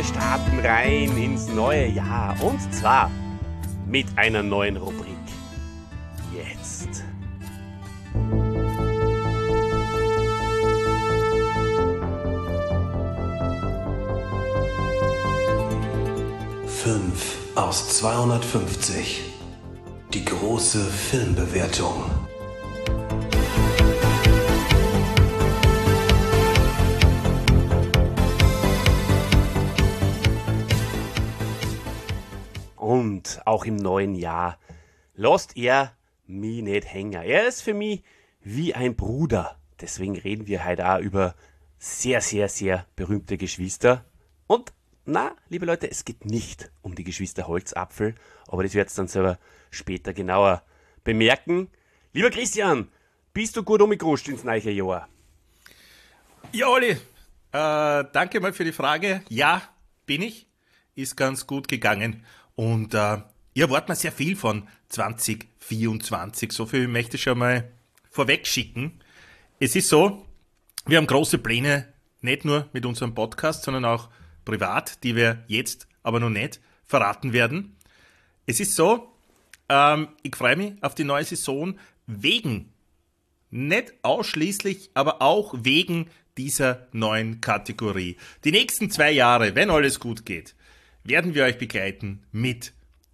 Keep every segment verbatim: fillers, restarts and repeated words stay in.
starten rein ins neue Jahr und zwar mit einer neuen Rubrik. Jetzt. fünf aus zweihundertfünfzig. Die große Filmbewertung. Und auch im neuen Jahr lässt er mich nicht hängen. Er ist für mich wie ein Bruder. Deswegen reden wir heute auch über sehr, sehr, sehr berühmte Geschwister. Und na, liebe Leute, es geht nicht um die Geschwister Holzapfel, aber das werdet ihr dann selber später genauer bemerken. Lieber Christian, bist du gut umgerutscht ins neue Jahr? Ja, Olli, äh, danke mal für die Frage. Ja, bin ich. Ist ganz gut gegangen. Und äh, ich erwarte mir sehr viel von zwanzig vierundzwanzig. So viel möchte ich schon mal vorweg schicken. Es ist so, wir haben große Pläne, nicht nur mit unserem Podcast, sondern auch privat, die wir jetzt aber noch nicht verraten werden. Es ist so, ähm, ich freue mich auf die neue Saison wegen, nicht ausschließlich, aber auch wegen dieser neuen Kategorie. Die nächsten zwei Jahre, wenn alles gut geht, werden wir euch begleiten mit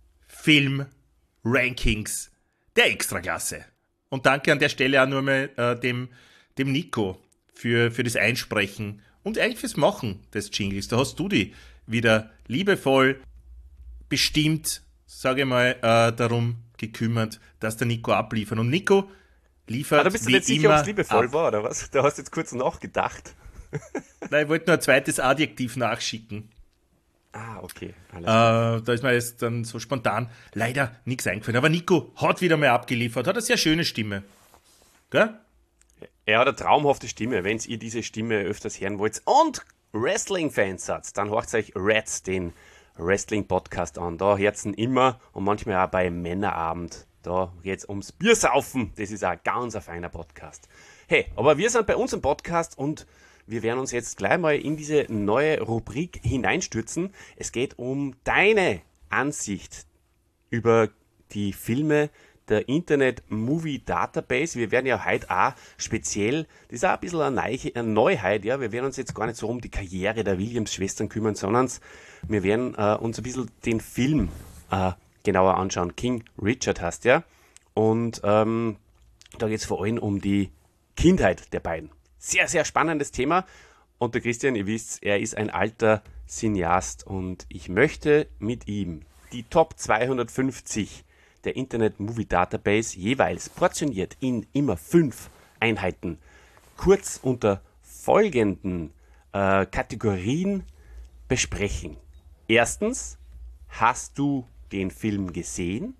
Film-Rankings der Extraklasse. Und danke an der Stelle auch nur mal äh, dem, dem Nico für, für das Einsprechen und eigentlich fürs Machen des Jingles. Da hast du dich wieder liebevoll bestimmt, sage ich mal, äh, darum gekümmert, dass der Nico abliefert. Und Nico liefert ah, da bist du wie nicht sicher, ob immer es liebevoll ab. war, oder was? Da hast du jetzt kurz nachgedacht. Nein, ich wollte nur ein zweites Adjektiv nachschicken. Ah, okay. Alles Äh, da ist mir jetzt dann so spontan leider nichts eingefallen. Aber Nico hat wieder mal abgeliefert, hat eine sehr schöne Stimme. Gell? Er hat eine traumhafte Stimme, wenn ihr diese Stimme öfters hören wollt und Wrestling-Fans seid, dann hört euch Reds, den Wrestling-Podcast an. Da hört's ihn immer und manchmal auch bei Männerabend. Da geht's ums Biersaufen. Das ist auch ein ganz ein feiner Podcast. Hey, aber wir sind bei uns im Podcast und wir werden uns jetzt gleich mal in diese neue Rubrik hineinstürzen. Es geht um deine Ansicht über die Filme der Internet Movie Database. Wir werden ja heute auch speziell, das ist auch ein bisschen eine, Neu- eine Neuheit, ja, wir werden uns jetzt gar nicht so um die Karriere der Williams-Schwestern kümmern, sondern wir werden äh, uns ein bisschen den Film äh, genauer anschauen. King Richard heißt ja. Und ähm, da geht es vor allem um die Kindheit der beiden. Sehr, sehr spannendes Thema. Und der Christian, ihr wisst, er ist ein alter Cineast und ich möchte mit ihm die Top zweihundertfünfzig der Internet Movie Database jeweils portioniert in immer fünf Einheiten kurz unter folgenden äh, Kategorien besprechen. Erstens, hast du den Film gesehen?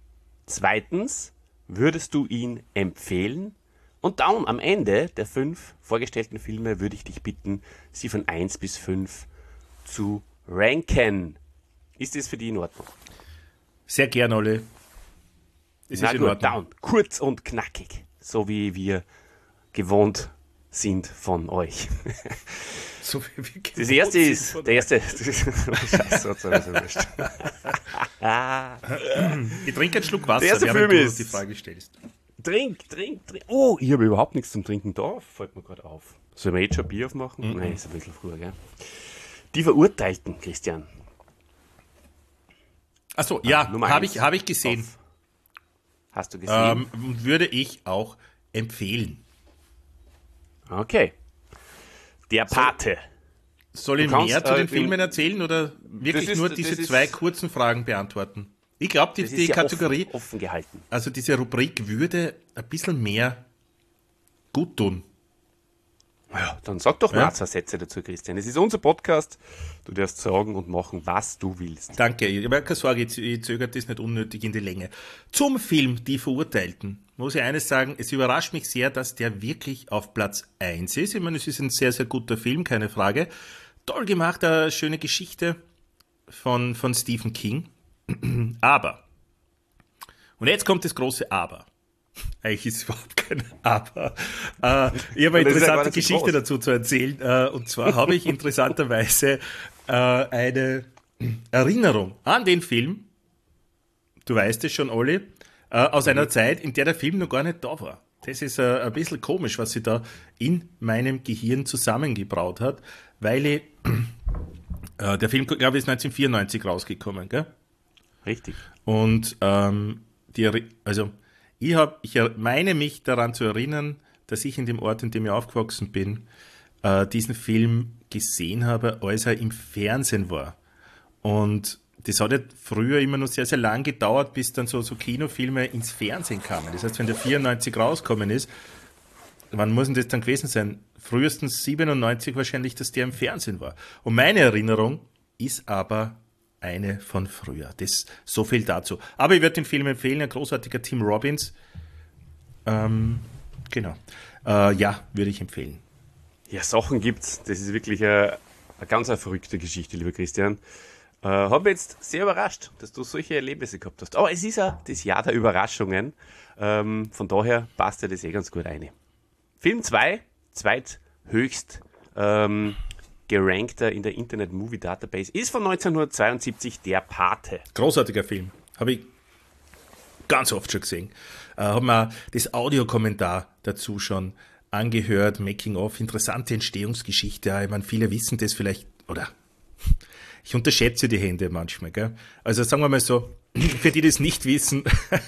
Zweitens, würdest du ihn empfehlen? Und dann am Ende der fünf vorgestellten Filme würde ich dich bitten, sie von eins bis fünf zu ranken. Ist das für dich in Ordnung? Sehr gern, Olli. Es Na ist in gut, Ordnung. down. Kurz und knackig. So wie wir gewohnt sind von euch. So wie wir Das erste gewohnt ist, sind von der erste, Scheiße, hat's sowieso wurscht. Ich trinke einen Schluck Wasser, Der erste während Film du ist- die Frage stellst. Trink, trink, trink. Oh, ich habe überhaupt nichts zum Trinken da. Fällt mir gerade auf. Sollen wir jetzt schon Bier aufmachen? Mhm. Nein, ist ein bisschen früher, gell? Die Verurteilten, Christian. Achso, ja, Nummer habe eins ich, hab ich gesehen. Auf. Hast du gesehen? Ähm, würde ich auch empfehlen. Okay. Der Pate. Soll ich Du kannst, mehr zu äh, den Filmen im- erzählen oder wirklich ist- nur das diese ist- zwei kurzen Fragen beantworten? Ich glaube, die, Das ist die ja Kategorie, offen, offen gehalten. also diese Rubrik würde ein bisschen mehr gut tun. Ja, dann sag doch mal Ja. zwei Sätze dazu, Christian. Es ist unser Podcast. Du darfst sagen und machen, was du willst. Danke, ich habe keine Sorge, ich ich zögere das nicht unnötig in die Länge. Zum Film Die Verurteilten muss ich eines sagen, es überrascht mich sehr, dass der wirklich auf Platz eins ist. Ich meine, es ist ein sehr, sehr guter Film, keine Frage. Toll gemacht, eine schöne Geschichte von, von Stephen King. Aber, und jetzt kommt das große Aber. Eigentlich ist es überhaupt kein Aber. Äh, ich habe eine Und das ist ja gar interessante nicht so Geschichte groß. dazu zu erzählen. Äh, und zwar habe ich interessanterweise äh, eine Erinnerung an den Film, du weißt es schon, Olli, äh, aus Mhm. einer Zeit, in der der Film noch gar nicht da war. Das ist äh, ein bisschen komisch, was sie da in meinem Gehirn zusammengebraut hat, weil ich, äh, der Film, glaube ich, ist neunzehnhundertvierundneunzig rausgekommen, gell? Richtig. Und ähm, die, Erri- also ich, hab, ich er- meine mich daran zu erinnern, dass ich in dem Ort, in dem ich aufgewachsen bin, äh, diesen Film gesehen habe, als er im Fernsehen war. Und das hat ja früher immer noch sehr, sehr lang gedauert, bis dann so, so Kinofilme ins Fernsehen kamen. Das heißt, wenn der vierundneunzig rausgekommen ist, wann muss denn das dann gewesen sein? Frühestens siebenundneunzig wahrscheinlich, dass der im Fernsehen war. Und meine Erinnerung ist aber eine von früher. Das, so viel dazu. Aber ich würde den Film empfehlen, ein großartiger Tim Robbins. Ähm, genau. Äh, ja, würde ich empfehlen. Ja, Sachen gibt's. Das ist wirklich eine, eine ganz eine verrückte Geschichte, lieber Christian. Äh, Habe mich jetzt sehr überrascht, dass du solche Erlebnisse gehabt hast. Aber es ist ja das Jahr der Überraschungen. Ähm, von daher passt ja das eh ganz gut rein. Film zwei, zweithöchst ähm, gerankter in der Internet Movie Database, ist von neunzehnhundertzweiundsiebzig Der Pate. Großartiger Film. Habe ich ganz oft schon gesehen. Äh, habe mir das Audiokommentar dazu schon angehört, Making of, interessante Entstehungsgeschichte. Ja, ich meine, viele wissen das vielleicht, oder ich unterschätze die Hände manchmal. Gell? Also sagen wir mal so, für die, die das nicht wissen,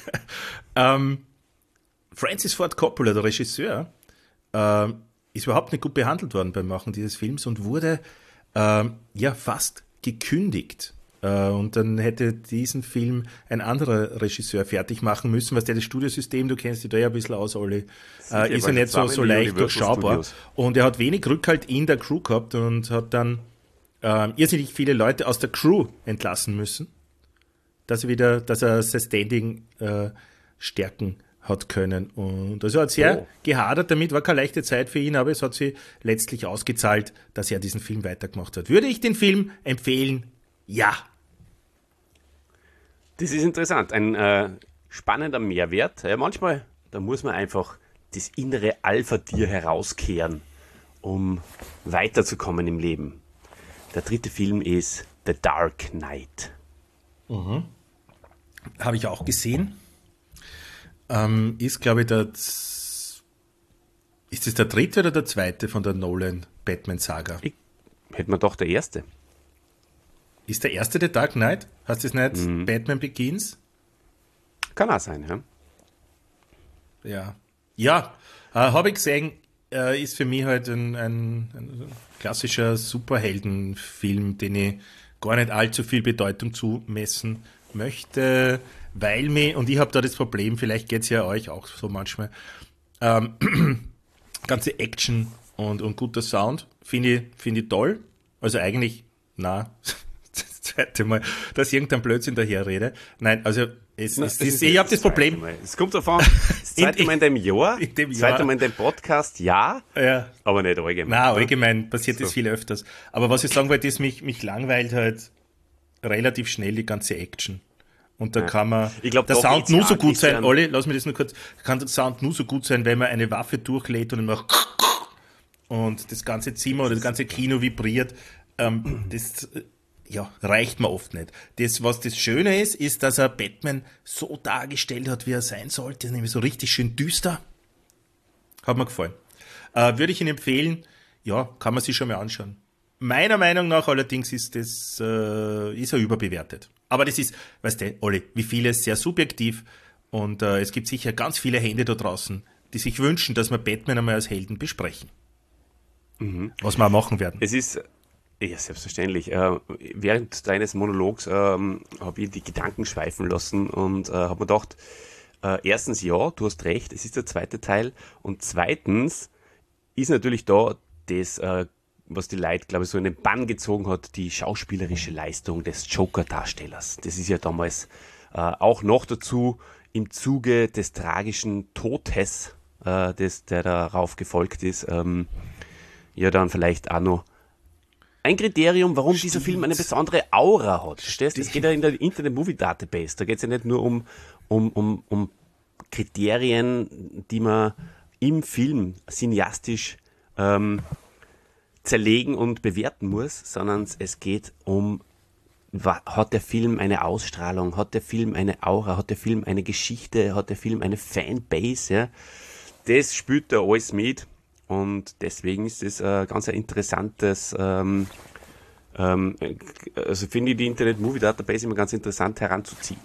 ähm, Francis Ford Coppola, der Regisseur, äh, ist überhaupt nicht gut behandelt worden beim Machen dieses Films und wurde äh, ja fast gekündigt. Äh, und dann hätte diesen Film ein anderer Regisseur fertig machen müssen, was der das Studiosystem, du kennst dich da ja ein bisschen aus, Olli, äh, ist ja weil nicht so, zwei so Millionen leicht Universal durchschaubar. Studios. Und er hat wenig Rückhalt in der Crew gehabt und hat dann äh, irrsinnig viele Leute aus der Crew entlassen müssen, dass er wieder, dass er sein Standing äh, stärken hat können. Und also er hat sehr Oh. gehadert damit, war keine leichte Zeit für ihn, aber es hat sich letztlich ausgezahlt, dass er diesen Film weitergemacht hat. Würde ich den Film empfehlen? Ja. Das ist interessant, ein äh, spannender Mehrwert. Ja, manchmal, da muss man einfach das innere Alpha-Tier herauskehren, um weiterzukommen im Leben. Der dritte Film ist The Dark Knight. Habe ich auch gesehen. Ähm, ist, glaube ich, der Z- ist das der dritte oder der zweite von der Nolan-Batman-Saga? Ich hätte mir doch der erste. Ist der erste der Dark Knight? Heißt das nicht Batman Begins? Kann auch sein, ja. Ja. Ja, äh, habe ich gesehen, äh, ist für mich halt ein, ein, ein klassischer Superheldenfilm, den ich gar nicht allzu viel Bedeutung zumessen möchte, weil mir, und ich habe da das Problem, vielleicht geht es ja euch auch so manchmal, ähm, ganze Action und, und guter Sound finde ich, finde ich toll. Also eigentlich, na, das zweite Mal, dass irgendein Blödsinn daher rede. Nein, also es, Na, es, das ist, ist ich nicht habe das Problem. zweite Mal. Es kommt davon, das zweite In- Mal in dem Jahr, in dem das zweite Jahr. Mal in dem Podcast, ja, Ja. aber nicht allgemein. Na, ne? allgemein passiert das So. viel öfters. Aber was ich sagen wollte, ist, mich, mich langweilt halt relativ schnell die ganze Action. Und da kann man, Ich glaub, der da Sound geht's nur ja so gut sein, Christian. Olli, lass mich das nur kurz, kann der Sound nur so gut sein, wenn man eine Waffe durchlädt und dann macht und das ganze Zimmer oder das ganze Kino vibriert. Ähm, das äh, ja, reicht mir oft nicht. Das, was das Schöne ist, ist, dass er Batman so dargestellt hat, wie er sein sollte, nämlich so richtig schön düster. Hat mir gefallen. Äh, würde ich Ihnen empfehlen, ja, kann man sich schon mal anschauen. Meiner Meinung nach allerdings ist das, äh, ist er überbewertet. Aber das ist, weißt du, Olli, wie vieles sehr subjektiv und äh, es gibt sicher ganz viele Hände da draußen, die sich wünschen, dass wir Batman einmal als Helden besprechen. Was wir auch machen werden. Es ist, ja, selbstverständlich. Äh, während deines Monologs ähm, habe ich die Gedanken schweifen lassen und äh, habe mir gedacht, äh, erstens, ja, du hast recht, es ist der zweite Teil. Und zweitens ist natürlich da das, äh, was die Leute, glaube ich, so in den Bann gezogen hat, die schauspielerische Leistung des Joker-Darstellers. Das ist ja damals äh, auch noch dazu im Zuge des tragischen Todes, äh, des, der darauf gefolgt ist, ähm, ja dann vielleicht auch noch ein Kriterium, warum dieser Film eine besondere Aura hat. Verstehst du? Es geht ja in der Internet Movie Database. Da geht es ja nicht nur um, um, um, um Kriterien, die man im Film cineastisch ähm, zerlegen und bewerten muss, sondern es geht um, hat der Film eine Ausstrahlung, hat der Film eine Aura, hat der Film eine Geschichte, hat der Film eine Fanbase, ja. Das spielt da alles mit und deswegen ist das ein ganz ein interessantes, ähm, ähm, also finde ich die Internet Movie Database immer ganz interessant heranzuziehen.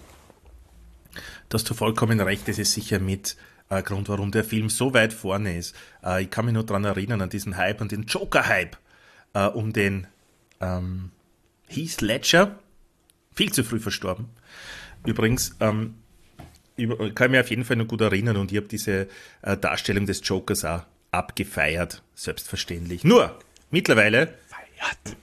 Da hast du vollkommen recht, das ist sicher mit äh, Grund, warum der Film so weit vorne ist. Äh, ich kann mich nur daran erinnern, an diesen Hype, an den Joker-Hype äh, um den ähm, Heath Ledger, viel zu früh verstorben. Übrigens, ähm, ich kann mich auf jeden Fall noch gut erinnern und ich habe diese äh, Darstellung des Jokers auch abgefeiert, selbstverständlich. Nur, mittlerweile, Feiert.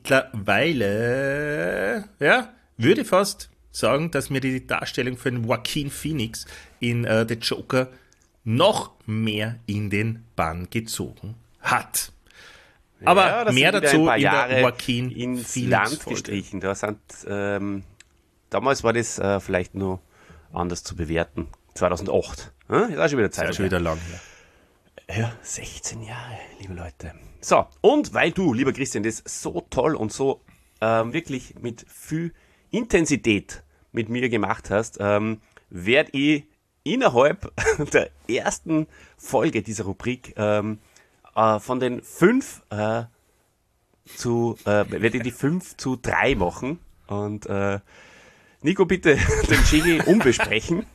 mittlerweile, ja, würde fast sagen, dass mir die Darstellung von Joaquin Phoenix in äh, The Joker noch mehr in den Bann gezogen hat. Aber ja, mehr dazu ein in Jahre der Joaquin ins Phoenix Land Folge. gestrichen. Da sind, ähm, damals war das äh, vielleicht noch anders zu bewerten. zweitausendacht. Hm? Ist auch schon wieder Zeit. Das ist schon wieder lang her. Ja, sechzehn Jahre, liebe Leute. So, und weil du, lieber Christian, das so toll und so ähm, wirklich mit viel Intensität mit mir gemacht hast, ähm, werde ich innerhalb der ersten Folge dieser Rubrik ähm, äh, von den fünf äh, zu, äh, werde ich die fünf zu drei machen und äh, Nico, bitte den Jingle umbesprechen,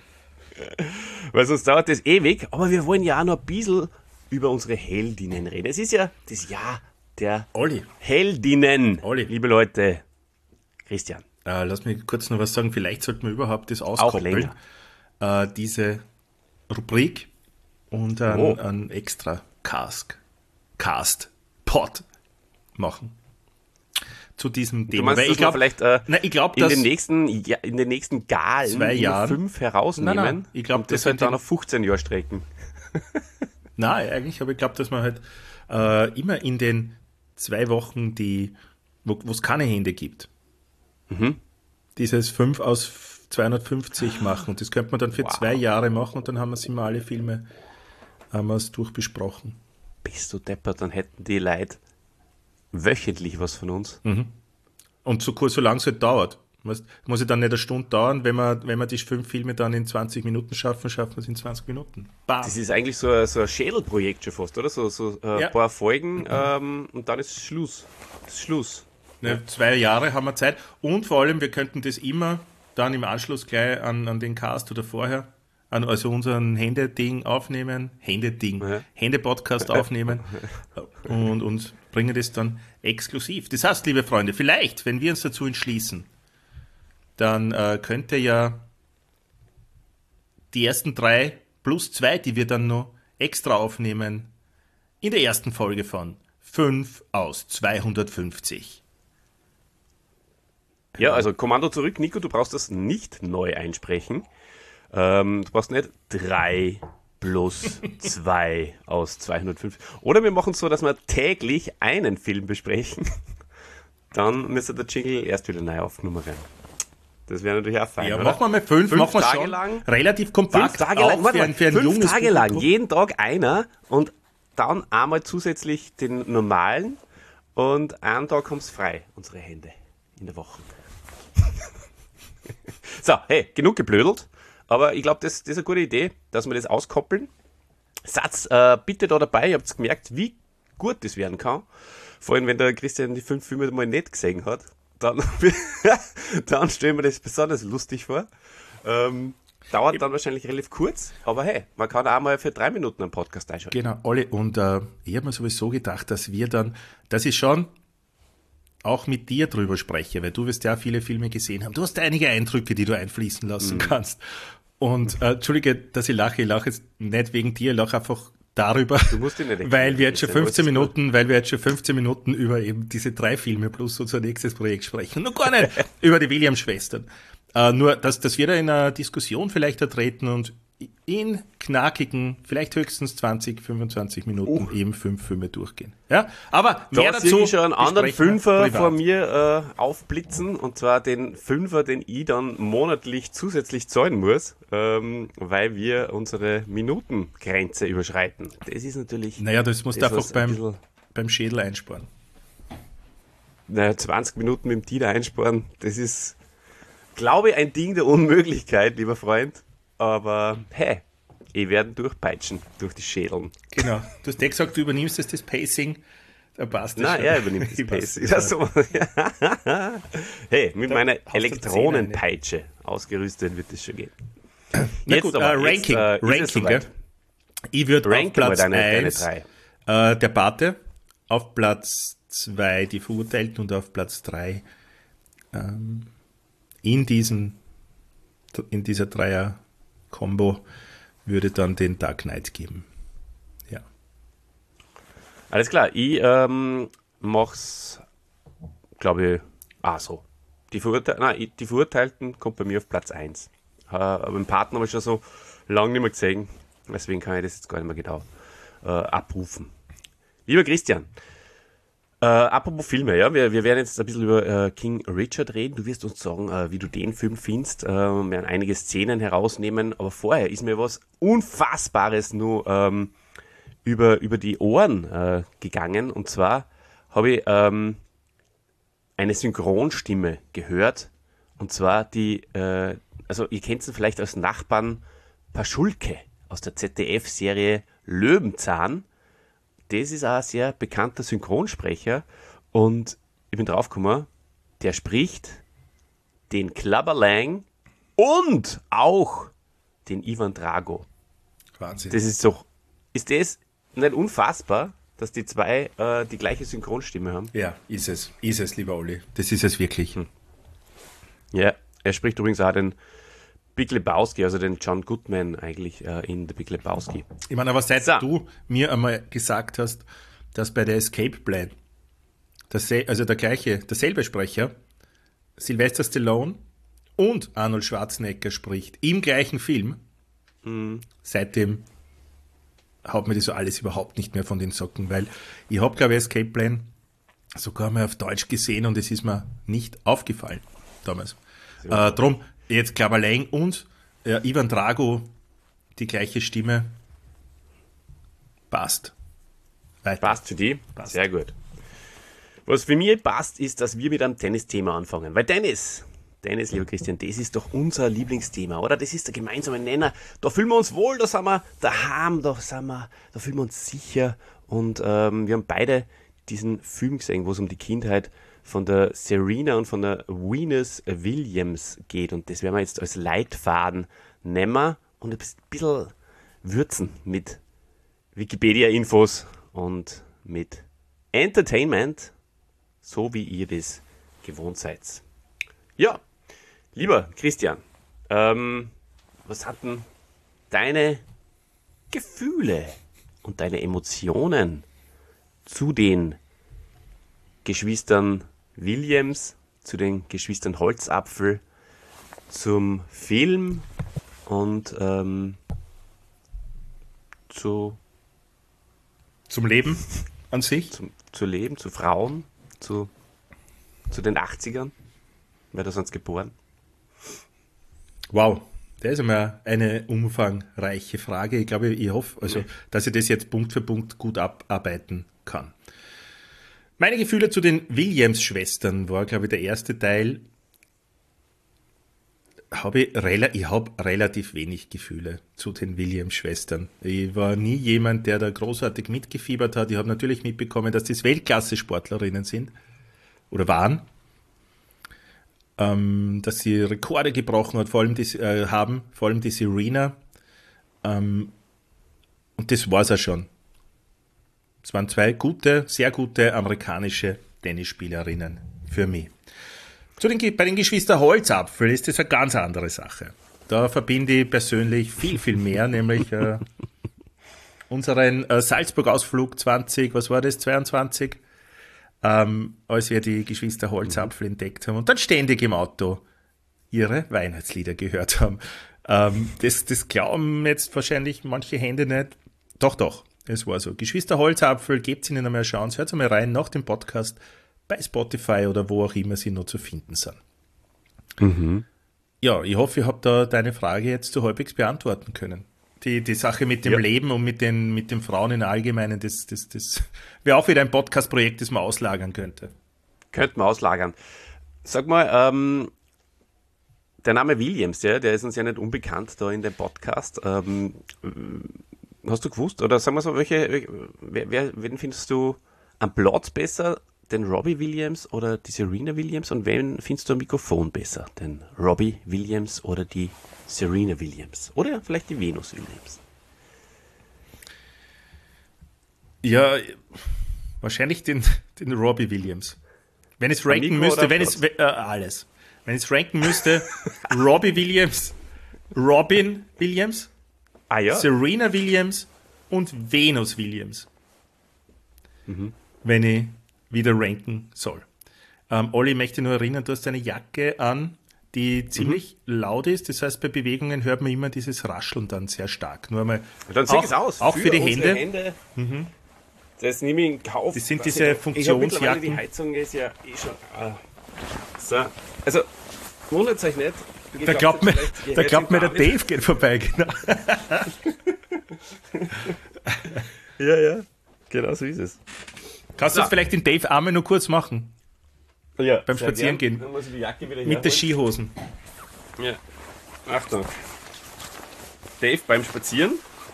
weil sonst dauert das ewig, aber wir wollen ja auch noch ein bisschen über unsere Heldinnen reden. Es ist ja das Jahr der Olli, Heldinnen, Olli. liebe Leute. Christian. äh, lass mich kurz noch was sagen. Vielleicht sollten wir überhaupt das Auch auskoppeln. länger. Äh, diese Rubrik und einen, Oh. einen extra Cast, Cast, Pod machen. Zu diesem Du Thema. meinst, Weil dass ich glaube, wir vielleicht äh, na, ich glaub, in, dass den nächsten, ja, in den nächsten Galen Zwei immer Jahren- fünf herausnehmen Nein, nein, ich glaub, und das das halt sind dann auf fünfzehn Jahre strecken. Nein, eigentlich, aber ich glaube, dass man halt äh, immer in den zwei Wochen, die, wo es keine Hände gibt, Mhm. dieses fünf aus zweihundertfünfzig machen. Und das könnte man dann für Wow. zwei Jahre machen und dann haben wir immer alle Filme haben wir's durchbesprochen. Bist du deppert, dann hätten die Leute wöchentlich was von uns. Und so kurz, so lang es halt dauert. Weißt, muss ja dann nicht eine Stunde dauern, wenn wir, wenn wir die fünf Filme dann in zwanzig Minuten schaffen, schaffen wir es in zwanzig Minuten. Bam. Das ist eigentlich so ein, so ein Schädelprojekt schon fast, oder? So, so ein Ja. paar Folgen ähm, und dann ist Schluss. Das ist Schluss. Ne, zwei Jahre haben wir Zeit und vor allem, wir könnten das immer dann im Anschluss gleich an, an den Cast oder vorher, an, also unseren Händeding aufnehmen, Händeding, Ja. Hände-Podcast aufnehmen und, und bringen das dann exklusiv. Das heißt, liebe Freunde, vielleicht, wenn wir uns dazu entschließen, dann äh, könnte ja die ersten drei plus zwei, die wir dann noch extra aufnehmen, in der ersten Folge von fünf aus zweihundertfünfzig. Ja, also Kommando zurück. Nico, du brauchst das nicht neu einsprechen. Ähm, du brauchst nicht drei plus zwei aus zweihundertfünfzig. Oder wir machen es so, dass wir täglich einen Film besprechen. Dann müsste der Jingle erst wieder neu aufgenommen werden. Das wäre natürlich auch fein, Ja, oder? machen wir mal fünf, Fünf machen wir Tage schon. lang? Relativ kompakt. Fünf Tage auch lang, warte für mal, ein, für ein fünf junges Tage lang, Publikum. jeden Tag einer und dann einmal zusätzlich den normalen und einen Tag kommt's frei, unsere Hände in der Woche. So, hey, genug geblödelt, aber ich glaube, das, das ist eine gute Idee, dass wir das auskoppeln. Satz, äh, bitte da dabei, ihr habt gemerkt, wie gut das werden kann. Vor allem, wenn der Christian die fünf Filme mal nicht gesehen hat, dann, dann stellen wir das besonders lustig vor. Ähm, dauert dann wahrscheinlich relativ kurz, aber hey, man kann auch mal für drei Minuten einen Podcast einschalten. Genau, alle. Und äh, ich habe mir sowieso gedacht, dass wir dann, dass ich schon auch mit dir drüber spreche, weil du wirst ja viele Filme gesehen haben. Du hast einige Eindrücke, die du einfließen lassen kannst. Und äh, Entschuldige, dass ich lache, ich lache jetzt nicht wegen dir, ich lache einfach darüber, musst dich nicht weil wir jetzt schon erklären, fünfzehn alles ist Minuten, weil wir jetzt schon fünfzehn Minuten über eben diese drei Filme plus unser nächstes Projekt sprechen. Nur gar nicht über die Williams-Schwestern. Äh, nur, dass, dass wir da in einer Diskussion vielleicht ertreten und in knackigen, vielleicht höchstens zwanzig, fünfundzwanzig Minuten Oh. eben fünf Filme durchgehen. Ja, aber Da mehr sehe dazu ich schon einen anderen besprechen wir Fünfer privat. vor mir äh, aufblitzen, und zwar den Fünfer, den ich dann monatlich zusätzlich zahlen muss, ähm, weil wir unsere Minutengrenze überschreiten. Das ist natürlich... Naja, das musst du das, einfach was ein beim, bisschen- beim Schädel einsparen. Naja, zwanzig Minuten mit dem Tida einsparen, das ist, glaube ich, ein Ding der Unmöglichkeit, lieber Freund. Aber hey, ich werde durchpeitschen, durch die Schädeln. Genau. Du hast ja gesagt, du übernimmst jetzt das Pacing. Da passt das Nein, schon. er übernimmt das Ich weiß, Pacing. Also, hey, mit Da meiner haust du Elektronenpeitsche ausgerüstet wird das schon gehen. Na Jetzt gut, aber, äh, jetzt, Ranking. äh, ist es Ranking, soweit. gell? Ich würde auf Ranke mal Platz deine, deine eins drei. äh, der Pate, auf Platz zwei die Verurteilten und auf Platz drei ähm, in, diesem, in dieser Dreier-Kombo würde dann den Dark Knight geben. Ja. Alles klar, ich ähm, mach's, glaube ich, ah so. Die, Verurte Nein, ich- die Verurteilten kommt bei mir auf Platz eins. Äh, aber den Partner habe ich schon so lange nicht mehr gesehen, deswegen kann ich das jetzt gar nicht mehr genau äh, abrufen. Lieber Christian, äh, apropos Filme, ja, wir, wir werden jetzt ein bisschen über äh, King Richard reden. Du wirst uns sagen, äh, wie du den Film findest. Äh, wir werden einige Szenen herausnehmen, aber vorher ist mir was Unfassbares nur ähm, über, über die Ohren äh, gegangen. Und zwar habe ich ähm, eine Synchronstimme gehört. Und zwar die, äh, also ihr kennt ihn vielleicht als Nachbarn Paschulke aus der Z D F-Serie Löwenzahn. Das ist auch ein sehr bekannter Synchronsprecher. Und ich bin draufgekommen, der spricht den Clubber Lang und auch den Ivan Drago. Wahnsinn. Das ist doch, ist das nicht unfassbar, dass die zwei äh, die gleiche Synchronstimme haben? Ja, ist es. Ist es, lieber Olli. Das ist es wirklich. Ja, er spricht übrigens auch den Big Lebowski, also den John Goodman eigentlich äh, in The Big Lebowski. Ich meine, aber seit So. du mir einmal gesagt hast, dass bei der Escape Plan, dassel- also der gleiche, derselbe Sprecher, Sylvester Stallone und Arnold Schwarzenegger spricht im gleichen Film, seitdem haut mir das so alles überhaupt nicht mehr von den Socken, weil ich habe, glaube ich, Escape Plan sogar mal auf Deutsch gesehen und es ist mir nicht aufgefallen damals. Äh, drum, jetzt Clubber Lang und äh, Ivan Drago, die gleiche Stimme, passt. Weiter. Passt für die? Passt. Sehr gut. Was für mich passt, ist, dass wir mit einem Tennis-Thema anfangen. Weil Tennis, Tennis, lieber Christian, das ist doch unser Lieblingsthema, oder? Das ist der gemeinsame Nenner. Da fühlen wir uns wohl, da sind wir daheim, da, sind wir, da fühlen wir uns sicher. Und ähm, wir haben beide diesen Film gesehen, wo es um die Kindheit von der Serena und von der Venus Williams geht. Und das werden wir jetzt als Leitfaden nehmen und ein bisschen würzen mit Wikipedia-Infos und mit Entertainment, so wie ihr das gewohnt seid. Ja, lieber Christian, ähm, was hatten deine Gefühle und deine Emotionen zu den Geschwistern Williams, zu den Geschwistern Holzapfel, zum Film und ähm, zu, Zum Leben an sich? zum, zu Leben, zu Frauen, zu, zu den achtzigern? Wer da sonst geboren? Wow, das ist einmal eine umfangreiche Frage. Ich glaube, ich hoffe, also, dass ich das jetzt Punkt für Punkt gut abarbeiten kann. Meine Gefühle zu den Williams-Schwestern war, glaube ich, der erste Teil. Habe ich, rela ich habe relativ wenig Gefühle zu den Williams-Schwestern. Ich war nie jemand, der da großartig mitgefiebert hat. Ich habe natürlich mitbekommen, dass das Weltklasse-Sportlerinnen sind oder waren. Ähm, dass sie Rekorde gebrochen hat, vor allem die, äh, haben, vor allem die Serena. Ähm, und das war es auch schon. Es waren zwei gute, sehr gute amerikanische Tennisspielerinnen für mich. Zu den, bei den Geschwistern Holzapfel ist das eine ganz andere Sache. Da verbinde ich persönlich viel, viel mehr, nämlich äh, unseren äh, Salzburg-Ausflug zwanzig, was war das, zweiundzwanzig, ähm, als wir die Geschwister Holzapfel entdeckt haben und dann ständig im Auto ihre Weihnachtslieder gehört haben. Ähm, das, das glauben jetzt wahrscheinlich manche Hände nicht. Doch, doch, es war so. Geschwister Holzapfel, gebt ihnen einmal eine Chance. Hört mal rein nach dem Podcast bei Spotify oder wo auch immer sie noch zu finden sind. Mhm. Ja, ich hoffe, ich habe da deine Frage jetzt so halbwegs beantworten können. Die, die Sache mit dem Ja. Leben und mit den, mit den Frauen im Allgemeinen, das, das, das wäre auch wieder ein Podcast-Projekt, das man auslagern könnte. Könnten wir auslagern. Sag mal, ähm, der Name Williams, ja, der ist uns ja nicht unbekannt da in dem Podcast. Ähm, hast du gewusst, oder sagen wir so, welche, wer, wer, wen findest du am Platz besser? Den Robbie Williams oder die Serena Williams? Und wen findest du am Mikrofon besser? Den Robbie Williams oder die Serena Williams? Oder vielleicht die Venus Williams? Ja, wahrscheinlich den, den Robbie Williams. Wenn ich es ranken Mikro müsste, oder wenn es äh, alles. Wenn ich es ranken müsste, Robbie Williams, Robin Williams, Ah ja, Serena Williams und Venus Williams. Mhm. Wenn ich wieder ranken soll. Ähm, Olli, ich möchte nur erinnern, du hast eine Jacke an, die ziemlich Mhm. laut ist. Das heißt, bei Bewegungen hört man immer dieses Rascheln dann sehr stark. Nur einmal dann zieh auch, es aus. auch für die unsere Hände. Hände. Das nehme ich in Kauf. Das sind Weiß diese nicht, ich hab mittlerweile Die Funktionsjacken. Heizung ist ja eh schon. Ah. So, also wundert euch nicht. Ihr Da glaubt mir, vielleicht, ihr da hört glaubt mir der im Rahmen- Dave geht vorbei. Genau. Ja, ja, genau so ist es. Kannst du So. jetzt vielleicht den Dave einmal nur kurz machen? Ja, Beim sehr Spazieren gern. gehen. Dann muss ich die Jacke wieder Mit den herholen. Skihosen. Ja. Achtung. Dave beim Spazieren.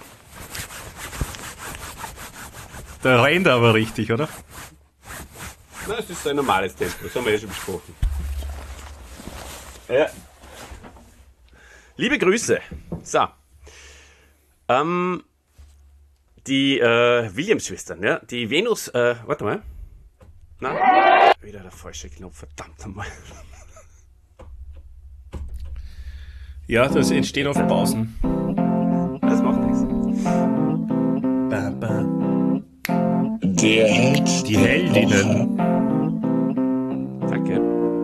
Da rennt er aber richtig, oder? Na, es ist ein normales Tempo, das haben wir ja schon besprochen. Ja. Liebe Grüße. So. Ähm, die äh, Williams-Schwestern, ja, die Venus, äh, warte mal. Na, wieder der falsche Knopf, verdammt einmal. Ja, das entstehen oft Pausen. Das macht nichts. Ba, ba. Der Held Die Heldinnen. Danke.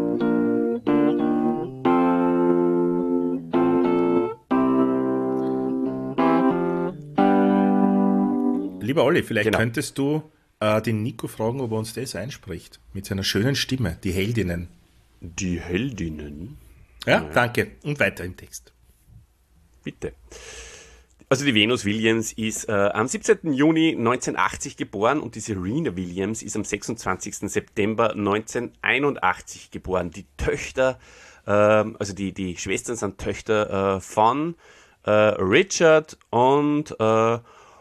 Lieber Olli, vielleicht Genau. könntest du äh, den Nico fragen, ob er uns das einspricht. Mit seiner schönen Stimme. Die Heldinnen. Die Heldinnen. Ja, danke. Und weiter im Text. Bitte. Also die Venus Williams ist äh, am siebzehnten Juni neunzehnhundertachtzig geboren und die Serena Williams ist am sechsundzwanzigsten September neunzehnhunderteinundachtzig geboren. Die Töchter, ähm, also die, die Schwestern sind Töchter äh, von äh, Richard und äh,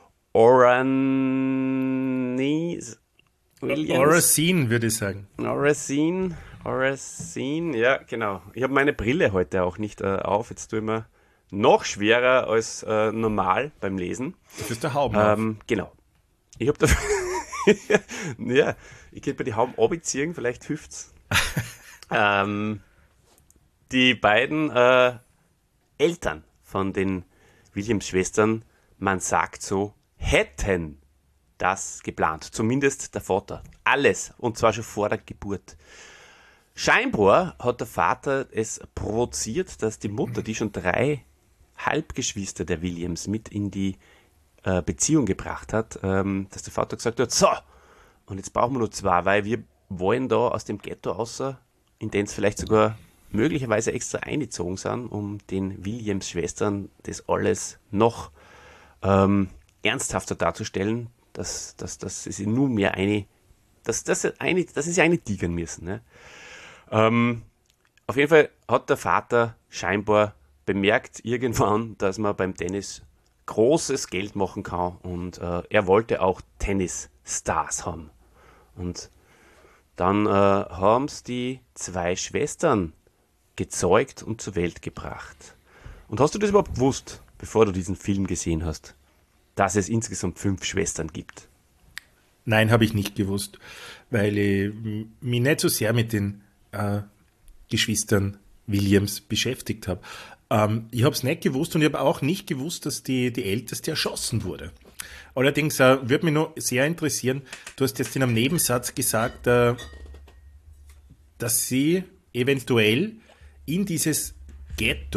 Orane Williams. Oracine, würde ich sagen. Oracine, Oracine, ja, genau. Ich habe meine Brille heute auch nicht äh, auf. Jetzt tue ich mir noch schwerer als äh, normal beim Lesen. Das ist der Hauben. Ähm, genau. Ich habe da. Ja, ich könnte mir die Hauben abziehen, vielleicht hilft's. ähm, die beiden äh, Eltern von den Williams-Schwestern, man sagt so, hätten das geplant. Zumindest der Vater. Alles. Und zwar schon vor der Geburt. Scheinbar hat der Vater es provoziert, dass die Mutter, die schon drei Halbgeschwister der Williams mit in die äh, Beziehung gebracht hat, ähm, dass der Vater gesagt hat, so, und jetzt brauchen wir nur zwei, weil wir wollen da aus dem Ghetto außer, in den es vielleicht sogar möglicherweise extra eingezogen sind, um den Williams-Schwestern das alles noch ähm, ernsthafter darzustellen, dass, dass, dass sie nur mehr eine, dass, dass, eine, dass sie sich eine tigern müssen. Ne? Ähm, auf jeden Fall hat der Vater scheinbar bemerkt irgendwann, dass man beim Tennis großes Geld machen kann und äh, er wollte auch Tennisstars haben. Und dann äh, haben es die zwei Schwestern gezeugt und zur Welt gebracht. Und hast du das überhaupt gewusst, bevor du diesen Film gesehen hast, dass es insgesamt fünf Schwestern gibt? Nein, habe ich nicht gewusst, weil ich m- mich nicht so sehr mit den äh, Geschwistern Williams beschäftigt habe. Ähm, ich habe es nicht gewusst und ich habe auch nicht gewusst, dass die, die Älteste erschossen wurde. Allerdings äh, würde mich noch sehr interessieren, du hast jetzt in einem Nebensatz gesagt, äh, dass sie eventuell in dieses Ghetto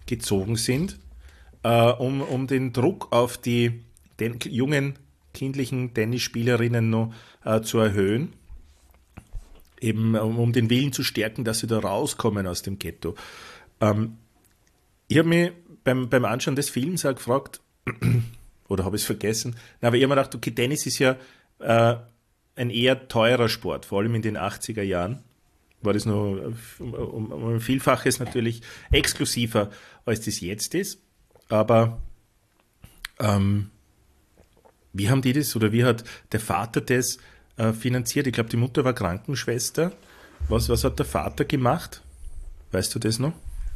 gezogen sind, äh, um, um den Druck auf die den jungen, kindlichen Tennisspielerinnen noch äh, zu erhöhen. Eben um, um den Willen zu stärken, dass sie da rauskommen aus dem Ghetto. Ähm, ich habe mich beim, beim Anschauen des Films auch gefragt, oder habe ich es vergessen, na, aber ich habe mir gedacht, okay, Tennis ist ja äh, ein eher teurer Sport, vor allem in den achtziger Jahren war das noch um, um, um ein Vielfaches natürlich exklusiver, als das jetzt ist. Aber ähm, wie haben die das, oder wie hat der Vater das äh, finanziert? Ich glaube, die Mutter war Krankenschwester. Was, was hat der Vater gemacht? Weißt du das noch?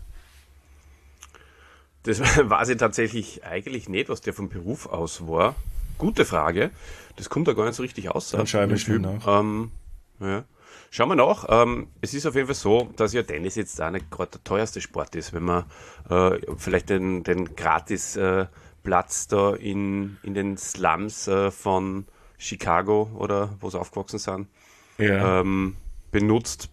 Das weiß ich tatsächlich eigentlich nicht, was der vom Beruf aus war. Gute Frage. Das kommt da gar nicht so richtig aus. Dann schauen wir schnell nach. Ähm, ja. Schauen wir nach. Ähm, es ist auf jeden Fall so, dass ja Tennis jetzt auch nicht gerade der teuerste Sport ist. Wenn man äh, vielleicht den, den gratis äh, Platz da in, in den Slums äh, von Chicago oder wo sie aufgewachsen sind, Ja. ähm, benutzt.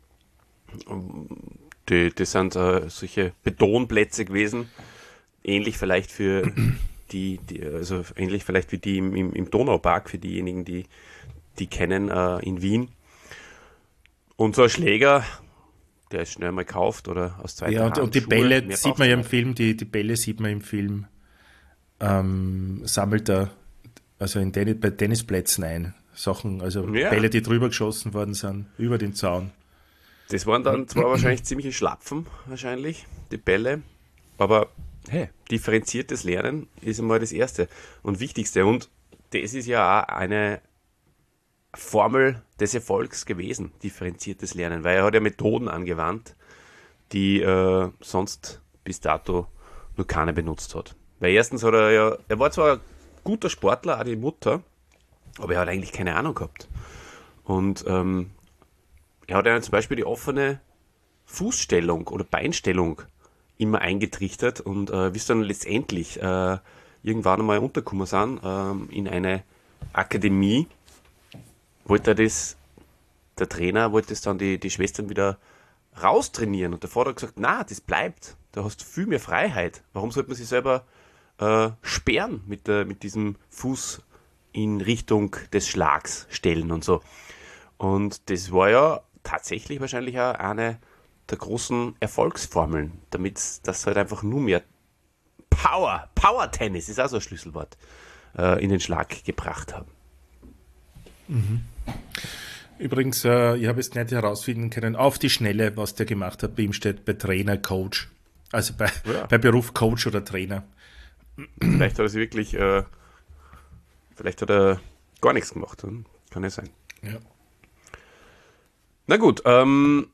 Die, das sind äh, solche Betonplätze gewesen, ähnlich vielleicht für die, die also ähnlich vielleicht wie die im, im, im Donaupark, für diejenigen, die die kennen, äh, in Wien. Und so ein Schläger, der ist schnell mal gekauft oder aus zweiter Ja, und, Hand. und die Schuhe, Bälle mehr sieht man ja im brauchst Film, die, die Bälle sieht man im Film, ähm, sammelt er also in Tennis, bei Tennisplätzen ein. Sachen, also Ja. Bälle, die drüber geschossen worden sind, über den Zaun. du nicht. Das waren dann zwar wahrscheinlich ziemliche Schlapfen, wahrscheinlich, die Bälle, aber hey, differenziertes Lernen ist einmal das Erste und Wichtigste. Und das ist ja auch eine Formel des Erfolgs gewesen, differenziertes Lernen, weil er hat ja Methoden angewandt, die äh, sonst bis dato nur keiner benutzt hat. Weil erstens hat er ja, er war zwar ein guter Sportler, auch die Mutter, aber er hat eigentlich keine Ahnung gehabt. Und ähm, er hat ja zum Beispiel die offene Fußstellung oder Beinstellung immer eingetrichtert und äh, bis dann letztendlich äh, irgendwann einmal untergekommen sind ähm, in eine Akademie, wollte er das, der Trainer wollte es dann die, die Schwestern wieder raustrainieren und der Vater hat gesagt, na, das bleibt, da hast du viel mehr Freiheit. Warum sollte man sich selber äh, sperren mit, der, mit diesem Fuß in Richtung des Schlags stellen und so. Und das war ja tatsächlich wahrscheinlich auch eine der großen Erfolgsformeln, damit das halt einfach nur mehr Power, Power-Tennis ist auch so ein Schlüsselwort, äh, in den Schlag gebracht haben. Übrigens, äh, ich habe jetzt nicht herausfinden können, auf die Schnelle, was der gemacht hat. Bei ihm steht bei Trainer, Coach. Also bei, Ja. bei Beruf Coach oder Trainer. Vielleicht hat er sich wirklich, äh, vielleicht hat er gar nichts gemacht, hm? Kann ja sein. Ja. Na gut, ähm,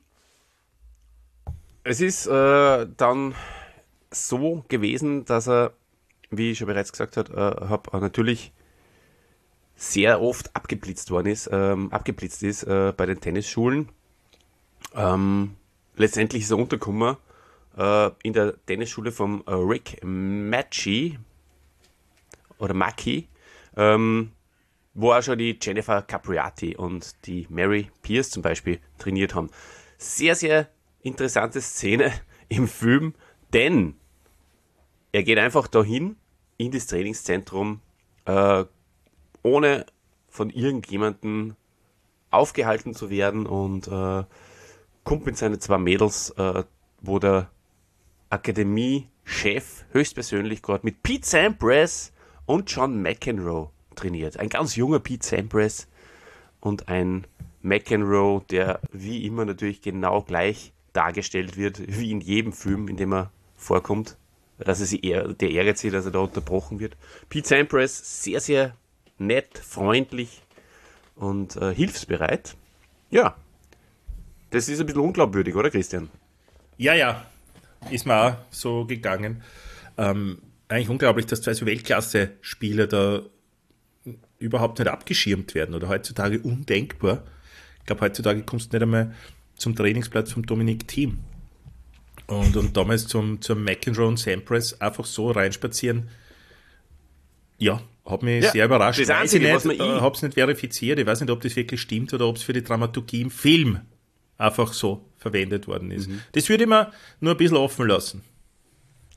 es ist äh, dann so gewesen, dass er, wie ich schon bereits gesagt habe, äh, hab, äh, natürlich sehr oft abgeblitzt worden ist, ähm, abgeblitzt ist äh, bei den Tennisschulen. Ähm, letztendlich ist er untergekommen äh, in der Tennisschule vom äh, Rick Macchi oder Macchi, ähm, wo auch schon die Jennifer Capriati und die Mary Pierce zum Beispiel trainiert haben. Sehr, sehr interessante Szene im Film, denn er geht einfach dahin in das Trainingszentrum, äh, ohne von irgendjemandem aufgehalten zu werden und äh, kommt mit seinen zwei Mädels, äh, wo der Akademie-Chef höchstpersönlich gerade mit Pete Sampras und John McEnroe trainiert. Ein ganz junger Pete Sampras und ein McEnroe, der wie immer natürlich genau gleich dargestellt wird, wie in jedem Film, in dem er vorkommt. Dass er sich eher, der ärgert sich, dass er da unterbrochen wird. Pete Sampras, sehr, sehr nett, freundlich und äh, hilfsbereit. Ja, das ist ein bisschen unglaubwürdig, oder Christian? Ja, ja, ist mir auch so gegangen. Ähm, eigentlich unglaublich, dass zwei so Weltklasse-Spieler da überhaupt nicht abgeschirmt werden oder heutzutage undenkbar. Ich glaube, heutzutage kommst du nicht einmal zum Trainingsplatz vom Dominik Thiem. Und, und damals zum, zum McEnroe und Sampras einfach so reinspazieren. Ja, hat mich Ja, sehr überrascht. das Weiß Einzige, ich was nicht, man äh, ich- habe es nicht verifiziert. Ich weiß nicht, ob das wirklich stimmt oder ob es für die Dramaturgie im Film einfach so verwendet worden ist. Mhm. Das würde ich mir nur ein bisschen offen lassen.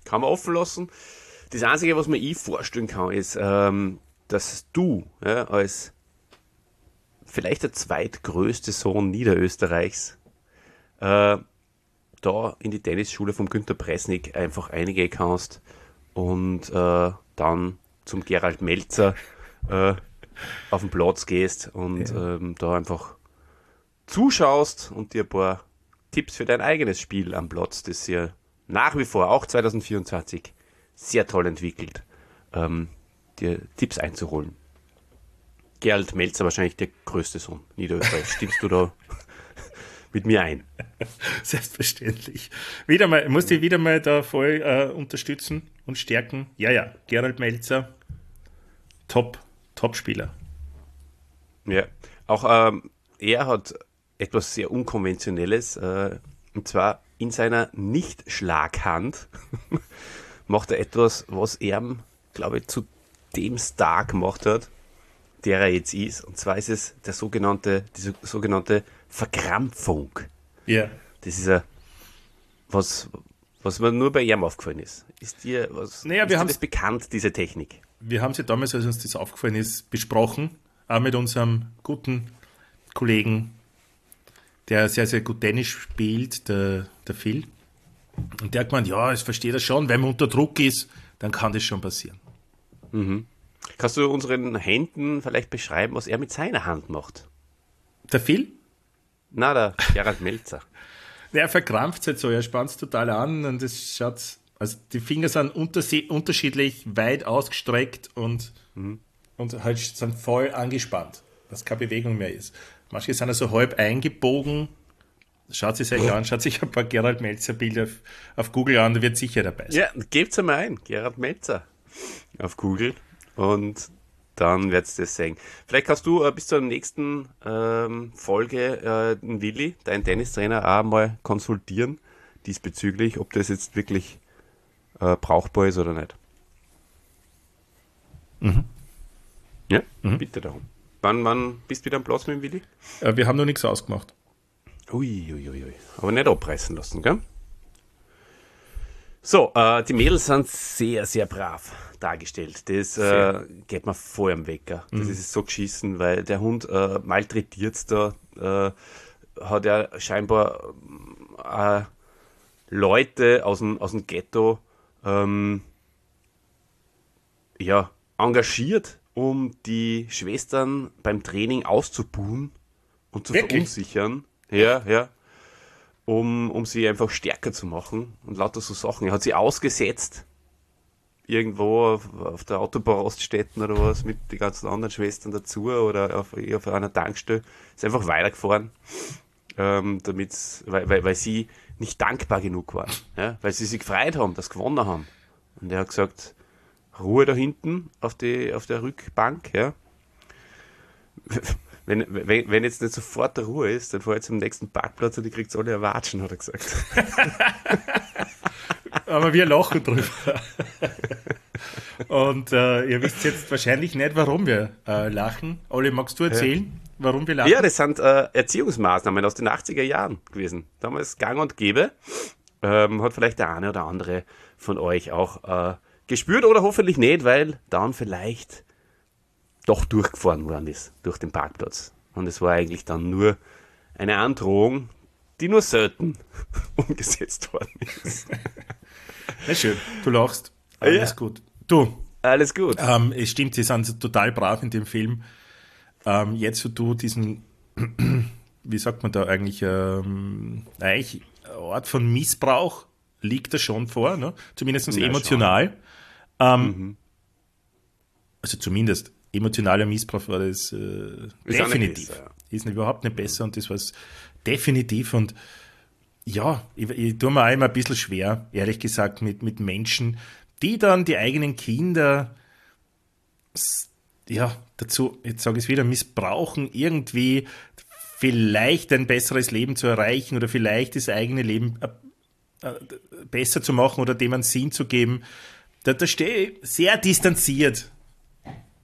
kann man offen lassen. Das Einzige, was mir ich vorstellen kann, ist, ähm, dass du ja, als vielleicht der zweitgrößte Sohn Niederösterreichs äh, da in die Tennisschule vom Günter Presnik einfach eingehen kannst und äh, dann zum Gerald Melzer äh, auf den Platz gehst und ja. ähm, da einfach zuschaust und dir ein paar Tipps für dein eigenes Spiel am Platz, das ja nach wie vor, auch zwanzig vierundzwanzig, sehr toll entwickelt, ähm, dir Tipps einzuholen. Gerald Melzer, wahrscheinlich der größte Sohn Niederösterreichs. Stimmst du da mit mir ein? Selbstverständlich. Wieder mal, muss ich wieder mal da voll äh, unterstützen und stärken. Ja, ja, Gerald Melzer, top, Top-Spieler. Ja, auch ähm, er hat etwas sehr Unkonventionelles, äh, und zwar in seiner Nicht-Schlaghand macht er etwas, was er, glaube ich, zu dem Star gemacht hat, der er jetzt ist. Und zwar ist es der sogenannte, diese sogenannte Verkrampfung. Ja. Das ist ja was, was mir nur bei ihm aufgefallen ist. Ist dir, was, naja, ist wir dir das bekannt, diese Technik? Wir haben es ja damals, als uns das aufgefallen ist, besprochen, auch mit unserem guten Kollegen, der sehr, sehr gut Tennis spielt, der, der Phil. Und der hat gemeint, ja, ich verstehe das schon, wenn man unter Druck ist, dann kann das schon passieren. Mhm. Kannst du unseren Händen vielleicht beschreiben, was er mit seiner Hand macht? Der Phil? Na, der Gerald Melzer. Er verkrampft halt so, er spannt es total an und es schaut, also die Finger sind unterse- unterschiedlich weit ausgestreckt und, mhm. und halt sind voll angespannt, dass keine Bewegung mehr ist. Manche sind also halb eingebogen. Schaut sich euch an, schaut sich ein paar Gerald Melzer Bilder auf, auf Google an, da wird sicher dabei sein. Ja, gebt's einmal ein, Gerald Melzer auf Google und dann wird's das sehen. Vielleicht kannst du äh, bis zur nächsten ähm, Folge äh, den Willi, deinen Tennistrainer, auch mal konsultieren diesbezüglich, ob das jetzt wirklich äh, brauchbar ist oder nicht. Mhm. Ja, mhm. bitte darum. Wann, wann bist du wieder am Platz mit dem Willi? Äh, wir haben noch nichts ausgemacht. Ui, ui, ui, ui. Aber nicht abreißen lassen, gell? So, äh, die Mädels sind sehr, sehr brav dargestellt. Das äh, geht mir voll am Wecker. Das mhm. ist so geschissen, weil der Hund äh, malträtiert da, äh, hat ja scheinbar äh, Leute aus dem, aus dem Ghetto ähm, ja, engagiert, um die Schwestern beim Training auszubuhen und zu Wirklich? verunsichern. Ja, ja. Um, um sie einfach stärker zu machen und lauter so Sachen. Er hat sie ausgesetzt, irgendwo auf, auf der Autobahnraststätten oder was, mit den ganzen anderen Schwestern dazu oder auf, auf einer Tankstelle. Ist einfach weitergefahren, ähm, damit's, weil, weil, weil sie nicht dankbar genug waren. Ja? Weil sie sich gefreut haben, dass sie gewonnen haben. Und er hat gesagt, Ruhe da hinten auf, die, auf der Rückbank, ja. Wenn, wenn, wenn jetzt nicht sofort Ruhe ist, dann fahr ich zum nächsten Parkplatz und ich krieg's alle erwatschen, hat er gesagt. Aber wir lachen drüber. Und äh, ihr wisst jetzt wahrscheinlich nicht, warum wir äh, lachen. Olli, magst du erzählen, ja. warum wir lachen? Ja, das sind äh, Erziehungsmaßnahmen aus den achtziger Jahren gewesen. Damals gang und gäbe. Ähm, hat vielleicht der eine oder andere von euch auch äh, gespürt oder hoffentlich nicht, weil dann vielleicht doch durchgefahren worden ist durch den Parkplatz. Und es war eigentlich dann nur eine Androhung, die nur selten umgesetzt worden ist. Na schön, du lachst. Alles ja. gut. Du. Alles gut. Ähm, es stimmt, sie sind total brav in dem Film. Ähm, jetzt, wo du diesen, wie sagt man da eigentlich, ähm, eigentlich Art von Missbrauch liegt da schon vor, ne? Zumindest ja, emotional. Ähm, mhm. Also zumindest emotionaler Missbrauch war das äh, definitiv. Besser, ja. Ist nicht, überhaupt nicht besser und das war es definitiv. Und ja, ich, ich tue mir auch immer ein bisschen schwer, ehrlich gesagt, mit, mit Menschen, die dann die eigenen Kinder ja, dazu, jetzt sage ich es wieder, missbrauchen, irgendwie vielleicht ein besseres Leben zu erreichen oder vielleicht das eigene Leben äh, äh, besser zu machen oder dem einen Sinn zu geben. Da, da stehe ich sehr distanziert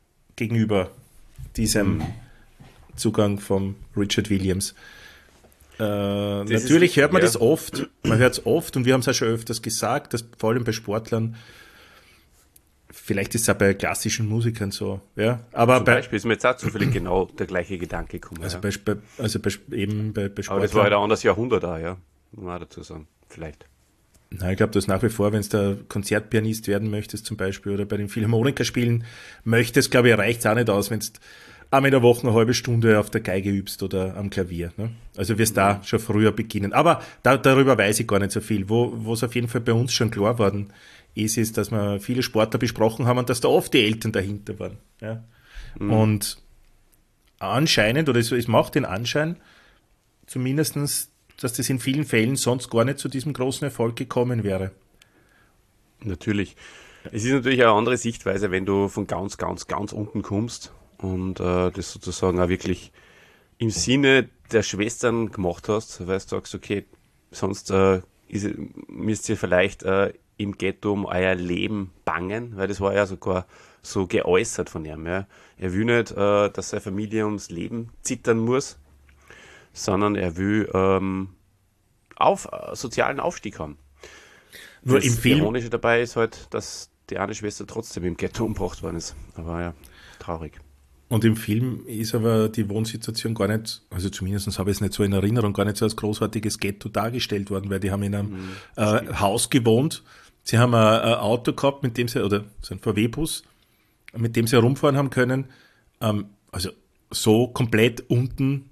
gegenüber diesem Zugang von Richard Williams. Äh, Das natürlich ist, hört man ja. das oft, man hört es oft und wir haben es auch schon öfters gesagt, dass vor allem bei Sportlern, vielleicht ist es auch bei klassischen Musikern so, ja, aber Zum bei, Beispiel ist mir jetzt auch zufällig genau der gleiche Gedanke gekommen. also ja. bei, bei, also bei, eben bei, bei Aber das war Sportlern, halt ein anderes Jahrhundert auch, ja. Muss man auch dazu sagen. Vielleicht. na, ich glaube, dass nach wie vor, wenn du der Konzertpianist werden möchtest zum Beispiel oder bei den Philharmoniker spielen möchtest, glaube ich, reicht es auch nicht aus, wenn du einmal in der Woche eine halbe Stunde auf der Geige übst oder am Klavier. Ne? Also wirst da schon früher beginnen. Aber da, darüber weiß ich gar nicht so viel. Wo wo es auf jeden Fall bei uns schon klar worden ist, ist, dass wir viele Sportler besprochen haben und dass da oft die Eltern dahinter waren. Ja? Mhm. Und anscheinend, oder es, es macht den Anschein, zumindestens, dass das in vielen Fällen sonst gar nicht zu diesem großen Erfolg gekommen wäre. Natürlich. Es ist natürlich eine andere Sichtweise, wenn du von ganz, ganz, ganz unten kommst und äh, das sozusagen auch wirklich im Sinne der Schwestern gemacht hast, weil du sagst, okay, sonst äh, ist, müsst ihr vielleicht äh, im Ghetto um euer Leben bangen, weil das war ja sogar so geäußert von ihm. Ja. Er will nicht, äh, dass seine Familie ums Leben zittern muss, sondern er will ähm, auf, äh, sozialen Aufstieg haben. Nur das im Film, Ironische dabei ist halt, dass die eine Schwester trotzdem im Ghetto umgebracht worden ist. Aber ja, traurig. und im Film ist aber die Wohnsituation gar nicht, also zumindest habe ich es nicht so in Erinnerung, gar nicht so als großartiges Ghetto dargestellt worden, weil die haben in einem mhm, äh, Haus gewohnt. Sie haben ein, ein Auto gehabt, mit dem sie, oder so ein V W-Bus, mit dem sie herumfahren haben können. Ähm, also so komplett unten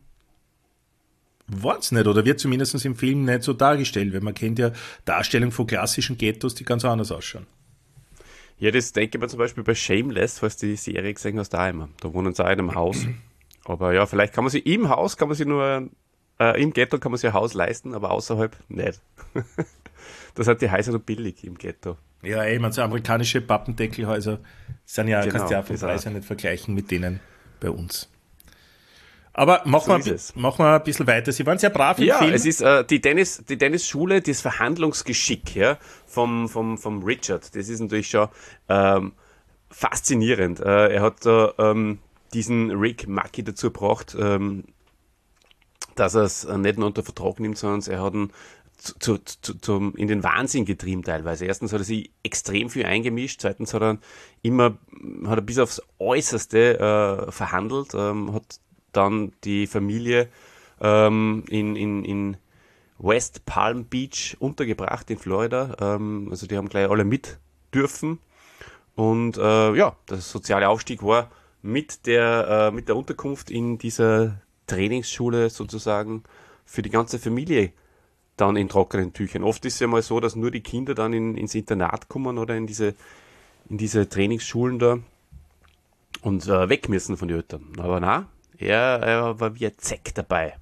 war es nicht, oder wird zumindest im Film nicht so dargestellt, weil man kennt ja Darstellungen von klassischen Ghettos, die ganz anders ausschauen. Ja, das denke ich mir zum Beispiel bei Shameless, falls du die Serie gesehen hast, da immer. Da wohnen sie auch in einem Haus. Aber ja, vielleicht kann man sich im Haus, kann man sich nur, äh, im Ghetto kann man sich ein Haus leisten, aber außerhalb nicht. Das hat die Häuser nur billig im Ghetto. Ja, ey, man so amerikanische Pappendeckelhäuser sind ja, Genau, kannst du ja vom das Preis auch. ja nicht vergleichen mit denen bei uns. Aber machen So wir, ist es. machen wir ein bisschen weiter. Sie waren sehr brav im Ja, Film. es ist äh, die Tennis, die Tennisschule, das Verhandlungsgeschick, ja, vom, vom, vom Richard. Das ist natürlich schon ähm, faszinierend. Äh, er hat da ähm, diesen Rick Mackie dazu gebracht, ähm, dass er es nicht nur unter Vertrag nimmt, sondern er hat ihn zu, zu, zu, zum, in den Wahnsinn getrieben teilweise. Erstens hat er sich extrem viel eingemischt, zweitens hat er immer, hat er bis aufs Äußerste äh, verhandelt, ähm, hat dann die Familie ähm, in, in, in West Palm Beach untergebracht in Florida. Ähm, also die haben gleich alle mit dürfen. Und äh, ja, der soziale Aufstieg war mit der, äh, mit der Unterkunft in dieser Trainingsschule sozusagen für die ganze Familie dann in trockenen Tüchern. Oft ist es ja mal so, dass nur die Kinder dann in, ins Internat kommen oder in diese, in diese Trainingsschulen da und äh, weg müssen von den Eltern. Aber na, er, er war wie ein Zeck dabei.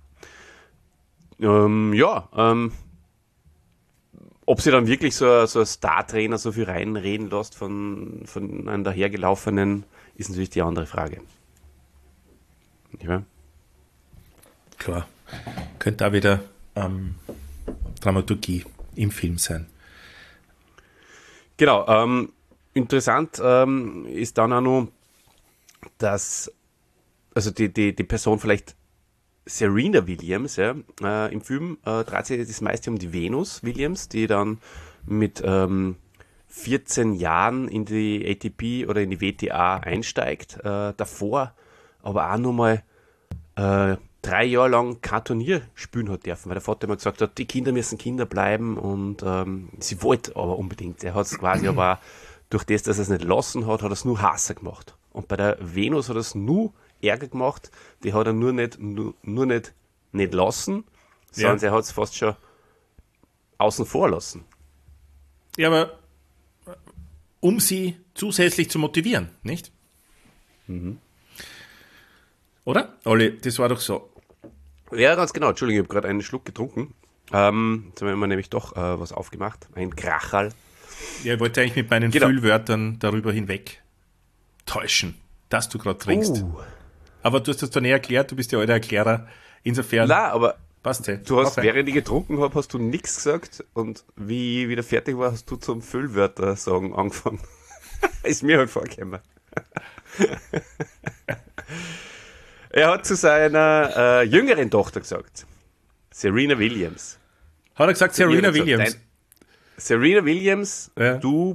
Ähm, ja, ähm, ob sie dann wirklich so, so ein Star-Trainer so viel reinreden lässt von, von einem dahergelaufenen, ist natürlich die andere Frage. Ja. Klar. Könnte auch wieder ähm, Dramaturgie im Film sein. Genau, ähm, interessant ähm, ist dann auch noch, dass also die, die, die Person vielleicht Serena Williams, ja, äh, im Film äh, dreht sich das meiste um die Venus Williams, die dann mit ähm, vierzehn Jahren in die A T P oder in die W T A einsteigt, äh, davor aber auch nochmal äh, drei Jahre lang kein Turnier spielen hat dürfen, weil der Vater immer gesagt hat, die Kinder müssen Kinder bleiben und ähm, sie wollte aber unbedingt. Er hat es quasi aber auch, durch das, dass er es nicht lassen hat, hat er es nur Hasser gemacht. Und bei der Venus hat er es nur Ärger gemacht, die hat er nur nicht, nur, nur nicht, nicht lassen, sondern Ja. er hat es fast schon außen vor lassen. Ja, aber um sie zusätzlich zu motivieren, nicht? Mhm. Oder? Olli, das war doch so. Ja, ganz genau. Entschuldigung, ich habe gerade einen Schluck getrunken. Ähm, jetzt haben wir nämlich doch äh, was aufgemacht. Ein Kracherl. Ja, ich wollte eigentlich mit meinen Genau. Füllwörtern darüber hinweg täuschen, dass du gerade trinkst. Uh. Aber du hast das doch nicht erklärt, du bist ja alter Erklärer. Insofern Nein, aber passt es. du hast, während ich getrunken habe, hast du nichts gesagt und wie ich wieder fertig war, hast du zum Füllwörter sagen angefangen. Ist mir halt vorgekommen. Er hat zu seiner äh, jüngeren Tochter gesagt, Serena Williams. Hat er gesagt, Serena Williams? Dein, Serena Williams, ja. Du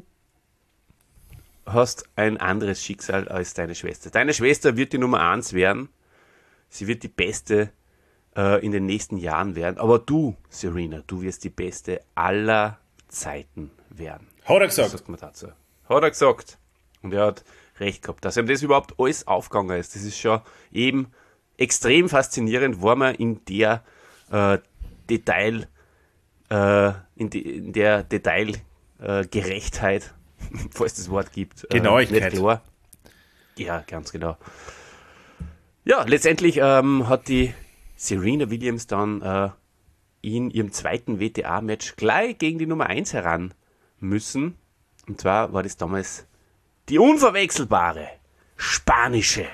hast ein anderes Schicksal als deine Schwester. Deine Schwester wird die Nummer eins werden. Sie wird die Beste äh, in den nächsten Jahren werden. Aber du, Serena, du wirst die Beste aller Zeiten werden. Hat er gesagt? Was sagt man dazu? Hat er gesagt. Und er hat recht gehabt. Dass ihm das überhaupt alles aufgegangen ist, das ist schon eben extrem faszinierend, war man in der äh, Detail, äh, in, die, in der Detailgerechtheit, äh, falls das Wort gibt. Äh, Genauigkeit. Nicht klar. Ja, ganz genau. Ja, letztendlich ähm, hat die Serena Williams dann äh, in ihrem zweiten W T A-Match gleich gegen die Nummer eins heran müssen. Und zwar war das damals die unverwechselbare spanische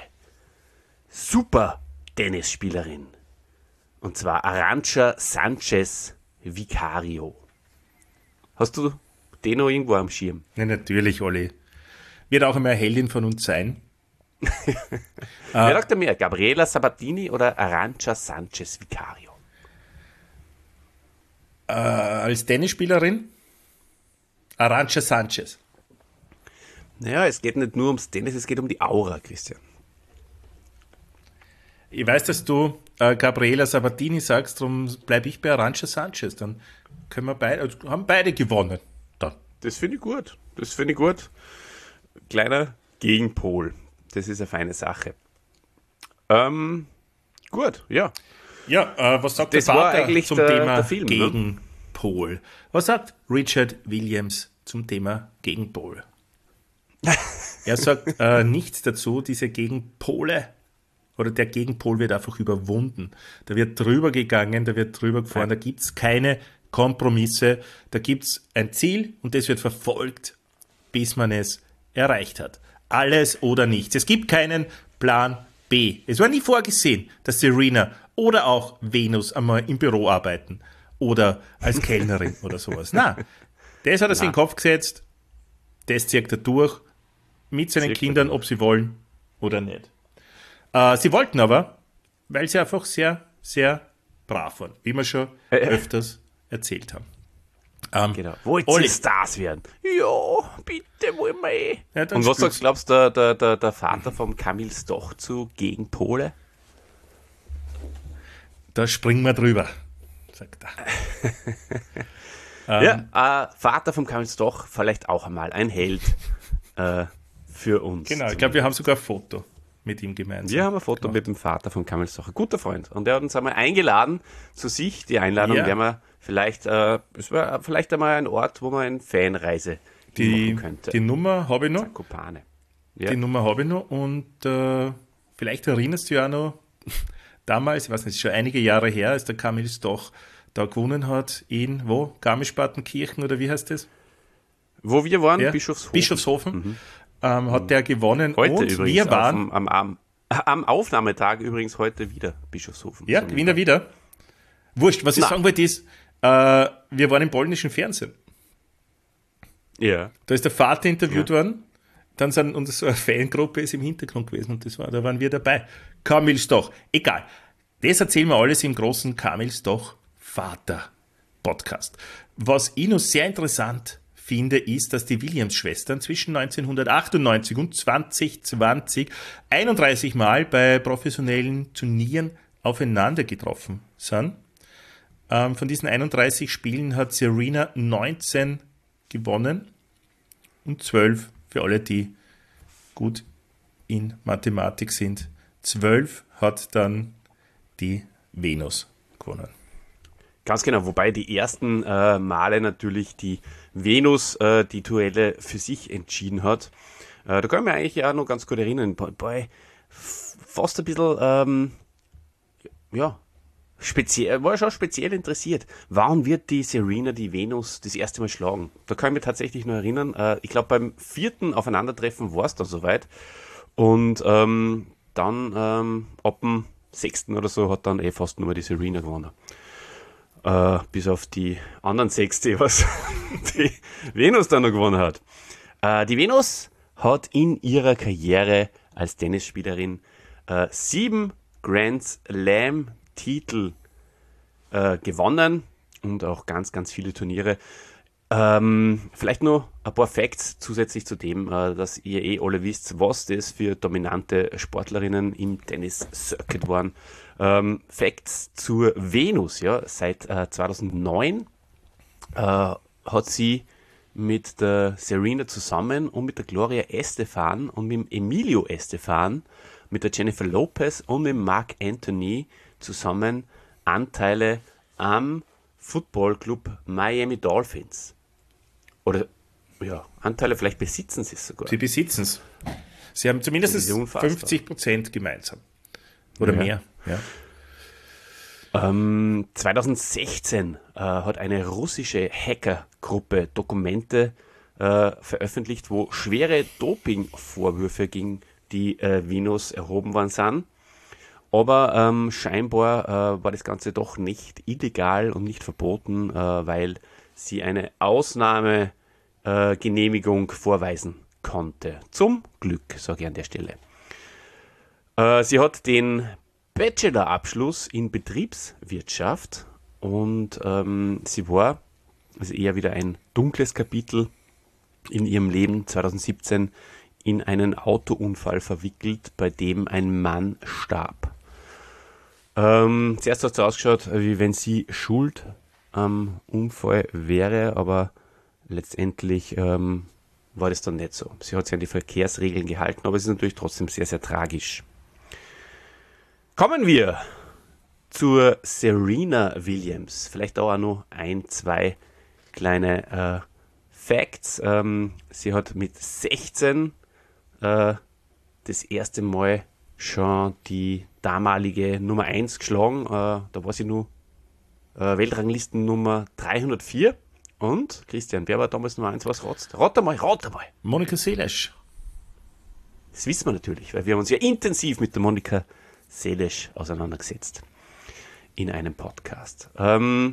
Super-Tennisspielerin. Und zwar Arantxa Sánchez Vicario. Hast du den noch irgendwo am Schirm? Ja, natürlich, Olli. Wird auch einmal eine Heldin von uns sein. Wer sagt mehr? Gabriela Sabatini oder Arantxa Sánchez Vicario? Äh, als Tennisspielerin? Arantxa Sánchez. Naja, es geht nicht nur ums Tennis, es geht um die Aura, Christian. Ich weiß, dass du äh, Gabriela Sabatini sagst, darum bleibe ich bei Arantxa Sánchez. Dann können wir beide, also haben beide gewonnen. Dann. Das finde ich gut. Das finde ich gut. Kleiner Gegenpol. Das ist eine feine Sache. Ähm, gut, ja. Ja, äh, was sagt Das der war Vater eigentlich zum der- Thema der Film, ne? Gegenpol? Was sagt Richard Williams zum Thema Gegenpol? Er sagt äh, nichts dazu, diese Gegenpole oder der Gegenpol wird einfach überwunden. Da wird drüber gegangen, da wird drüber gefahren, da gibt es keine Kompromisse, da gibt es ein Ziel und das wird verfolgt, bis man es erreicht hat. Alles oder nichts. Es gibt keinen Plan B. Es war nie vorgesehen, dass Serena oder auch Venus einmal im Büro arbeiten oder als Kellnerin oder sowas. Nein, das hat er sich in den Kopf gesetzt, das zieht er durch mit seinen Zieht er Kindern, ob sie wollen oder nicht. Äh, sie wollten aber, weil sie einfach sehr, sehr brav waren, wie wir schon Äh, äh. öfters erzählt haben. Ähm, Genau. Wollt Olli. ihr Stars werden? Ja, bitte wollen wir eh. Ja, dann Und was spiel's. sagst du, glaubst du, der, der, der, der Vater vom Camille Stoch zu Gegenpole? Da springen wir drüber, sagt er. Ja, äh, Vater vom Camille Stoch, vielleicht auch einmal ein Held äh, für uns. Genau, ich glaube, wir haben sogar ein Foto mit ihm gemeinsam. Wir haben ein Foto mit dem Vater von Camille Stoch, ein guter Freund. Und der hat uns einmal eingeladen zu sich. Die Einladung Ja. wäre wir vielleicht, äh, es wäre vielleicht einmal ein Ort, wo man eine Fanreise die, machen könnte. die Nummer habe ich noch. Kopane. Ja. Die Nummer habe ich noch und äh, vielleicht erinnerst du ja auch noch damals, ich weiß nicht, ist schon einige Jahre her, als der Camille Stoch da gewonnen hat in, wo? Garmisch-Partenkirchen oder wie heißt das? Wo wir waren, Ja? Bischofshofen. Bischofshofen. Ähm, hat der gewonnen Heute und übrigens. wir waren, Auf dem, am, am, am Aufnahmetag übrigens heute wieder Bischofshofen. ja, So gewinnt er wieder. Wurscht, was ich Na. sagen wollte ist, äh, wir waren im polnischen Fernsehen. Ja. Da ist der Vater interviewt worden, dann sind und so eine Fangruppe ist im Hintergrund gewesen und das war, da waren wir dabei. Camille Stoch, egal. Das erzählen wir alles im großen Camille Stoch Vater Podcast. Was ich noch sehr interessant finde, ist, dass die Williams-Schwestern zwischen neunzehnhundertachtundneunzig und zwanzig zwanzig einunddreißig Mal bei professionellen Turnieren aufeinander getroffen sind. Ähm, von diesen einunddreißig Spielen hat Serena neunzehn gewonnen und zwölf für alle, die gut in Mathematik sind. zwölf hat dann die Venus gewonnen. Ganz genau, wobei die ersten äh, Male natürlich die Venus äh, die Duelle für sich entschieden hat. Äh, da kann ich mich eigentlich auch noch ganz gut erinnern. Boy, boy, fast ein bisschen, ähm, ja, speziell, war schon speziell interessiert. Wann wird die Serena die Venus das erste Mal schlagen? Da kann ich mich tatsächlich noch erinnern. Äh, ich glaube, beim vierten Aufeinandertreffen war es dann soweit. Und ähm, dann ähm, ab dem sechsten oder so hat dann eh fast nur die Serena gewonnen. Äh, bis auf die anderen sechs, die was die Venus dann noch gewonnen hat. Äh, die Venus hat in ihrer Karriere als Tennisspielerin äh, sieben Grand Slam Titel äh, gewonnen und auch ganz, ganz viele Turniere. Ähm, vielleicht nur ein paar Facts zusätzlich zu dem, äh, dass ihr eh alle wisst, was das für dominante Sportlerinnen im Tennis-Circuit waren. Ähm, Facts zur Venus, ja, seit äh, zweitausendneun äh, hat sie mit der Serena zusammen und mit der Gloria Estefan und mit dem Emilio Estefan, mit der Jennifer Lopez und mit Marc Anthony zusammen Anteile am Football Club Miami Dolphins. Oder, ja, Anteile, vielleicht besitzen sie es sogar. Sie besitzen es. Sie haben zumindest fünfzig Prozent gemeinsam. Oder ja. mehr. Ja. Ähm, zweitausendsechzehn äh, hat eine russische Hackergruppe Dokumente äh, veröffentlicht, wo schwere Dopingvorwürfe gegen die äh, Venus erhoben worden sind. Aber ähm, scheinbar äh, war das Ganze doch nicht illegal und nicht verboten, äh, weil sie eine Ausnahmegenehmigung äh, vorweisen konnte. Zum Glück, sage ich an der Stelle. Äh, sie hat den Bachelorabschluss in Betriebswirtschaft und ähm, sie war, also eher wieder ein dunkles Kapitel in ihrem Leben, zweitausendsiebzehn in einen Autounfall verwickelt, bei dem ein Mann starb. Ähm, zuerst hat es so ausgeschaut, wie wenn sie schuld am Unfall wäre, aber letztendlich ähm, war das dann nicht so. Sie hat sich an die Verkehrsregeln gehalten, aber es ist natürlich trotzdem sehr, sehr tragisch. Kommen wir zur Serena Williams. Vielleicht auch noch ein, zwei kleine äh, Facts. Ähm, sie hat mit sechzehn äh, das erste Mal schon die damalige Nummer eins geschlagen. Äh, da war sie nur äh, Weltranglisten Nummer dreihundertvier. Und, Christian, wer war damals Nummer eins? Was rotzt? Rat einmal, rat einmal. Monika Seles. Das wissen wir natürlich, weil wir haben uns ja intensiv mit der Monika Seles auseinandergesetzt in einem Podcast. Ähm,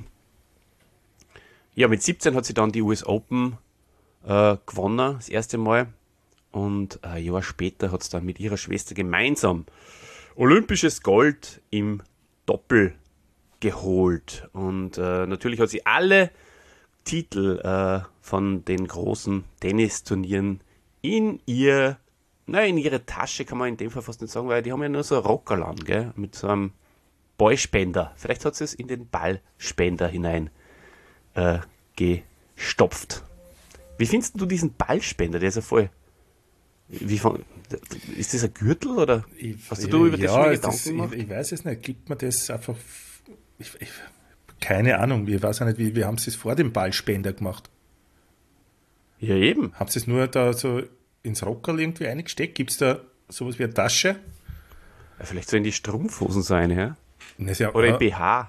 ja, mit siebzehn hat sie dann die U S Open äh, gewonnen, das erste Mal. Und ein Jahr später hat sie dann mit ihrer Schwester gemeinsam olympisches Gold im Doppel geholt. Und äh, natürlich hat sie alle Titel äh, von den großen Tennisturnieren in ihr, na, in ihre Tasche, kann man in dem Fall fast nicht sagen, weil die haben ja nur so ein Rockerland, gell, mit so einem Ballspender. Vielleicht hat sie es in den Ballspender hinein äh, gestopft. Wie findest du diesen Ballspender? Der ist ja voll. Wie von, ist das ein Gürtel oder ich, hast du, du über ja, das schon Gedanken das, gemacht? Ich, ich weiß es nicht. Gibt man das einfach. Ich, ich, keine Ahnung. Ich weiß auch nicht, wie, wie haben sie es vor dem Ballspender gemacht? Ja, eben. Haben sie es nur da so ins Rockerl irgendwie eingesteckt? Gibt es da sowas wie eine Tasche? Ja, vielleicht so in die Strumpfhosen sein, ja? Ja, oder äh, im B H.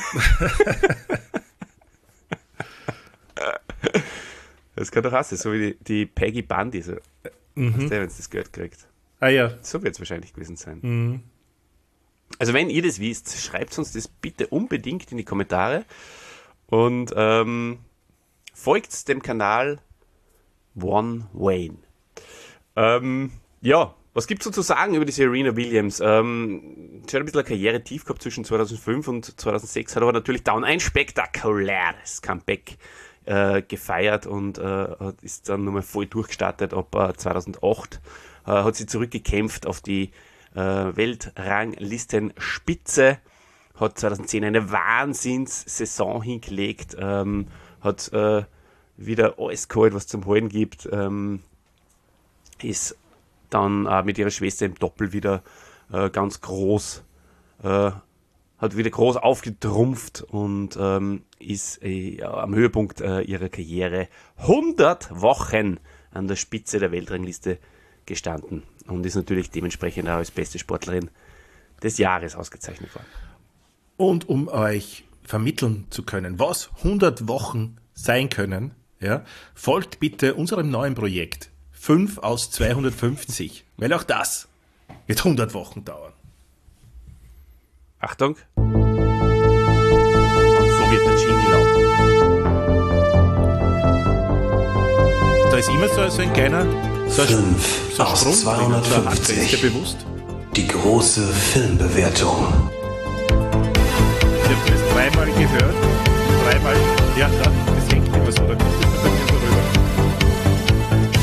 Das kann doch auch sein, so wie die, die Peggy Bundy, so, mhm. wenn sie das Geld kriegt. Ah ja. So wird es wahrscheinlich gewesen sein. Mhm. Also wenn ihr das wisst, schreibt uns das bitte unbedingt in die Kommentare und ähm, folgt dem Kanal One Wayne. Ähm, ja, was gibt es so zu sagen über die Serena Williams? Ähm, sie hat ein bisschen eine Karriere-Tief gehabt zwischen zweitausendfünf und zweitausendsechs, hat aber natürlich dann ein spektakuläres Comeback äh, gefeiert und äh, ist dann nochmal voll durchgestartet. Ab äh, zweitausendacht äh, hat sie zurückgekämpft auf die äh, Weltranglistenspitze, hat zweitausendzehn eine Wahnsinnssaison hingelegt, ähm, hat äh, wieder alles geholt, was zum Holen gibt, ähm, ist dann äh, mit ihrer Schwester im Doppel wieder äh, ganz groß, äh, hat wieder groß aufgetrumpft und ähm, ist äh, am Höhepunkt äh, ihrer Karriere hundert Wochen an der Spitze der Weltrangliste gestanden und ist natürlich dementsprechend auch als beste Sportlerin des Jahres ausgezeichnet worden. Und um euch vermitteln zu können, was hundert Wochen sein können, ja, folgt bitte unserem neuen Projekt fünf aus zweihundertfünfzig, weil auch das wird hundert Wochen dauern. Achtung! Und so wird der Jingle lauten. Da ist immer so, so ein kleiner so fünf so aus Sprung, zweihundertfünfzig. ist dir bewusst? Die große Filmbewertung. Ich habe das dreimal gehört. Dreimal. Ja, da, das hängt immer so. Da kommt es bei mir so rüber.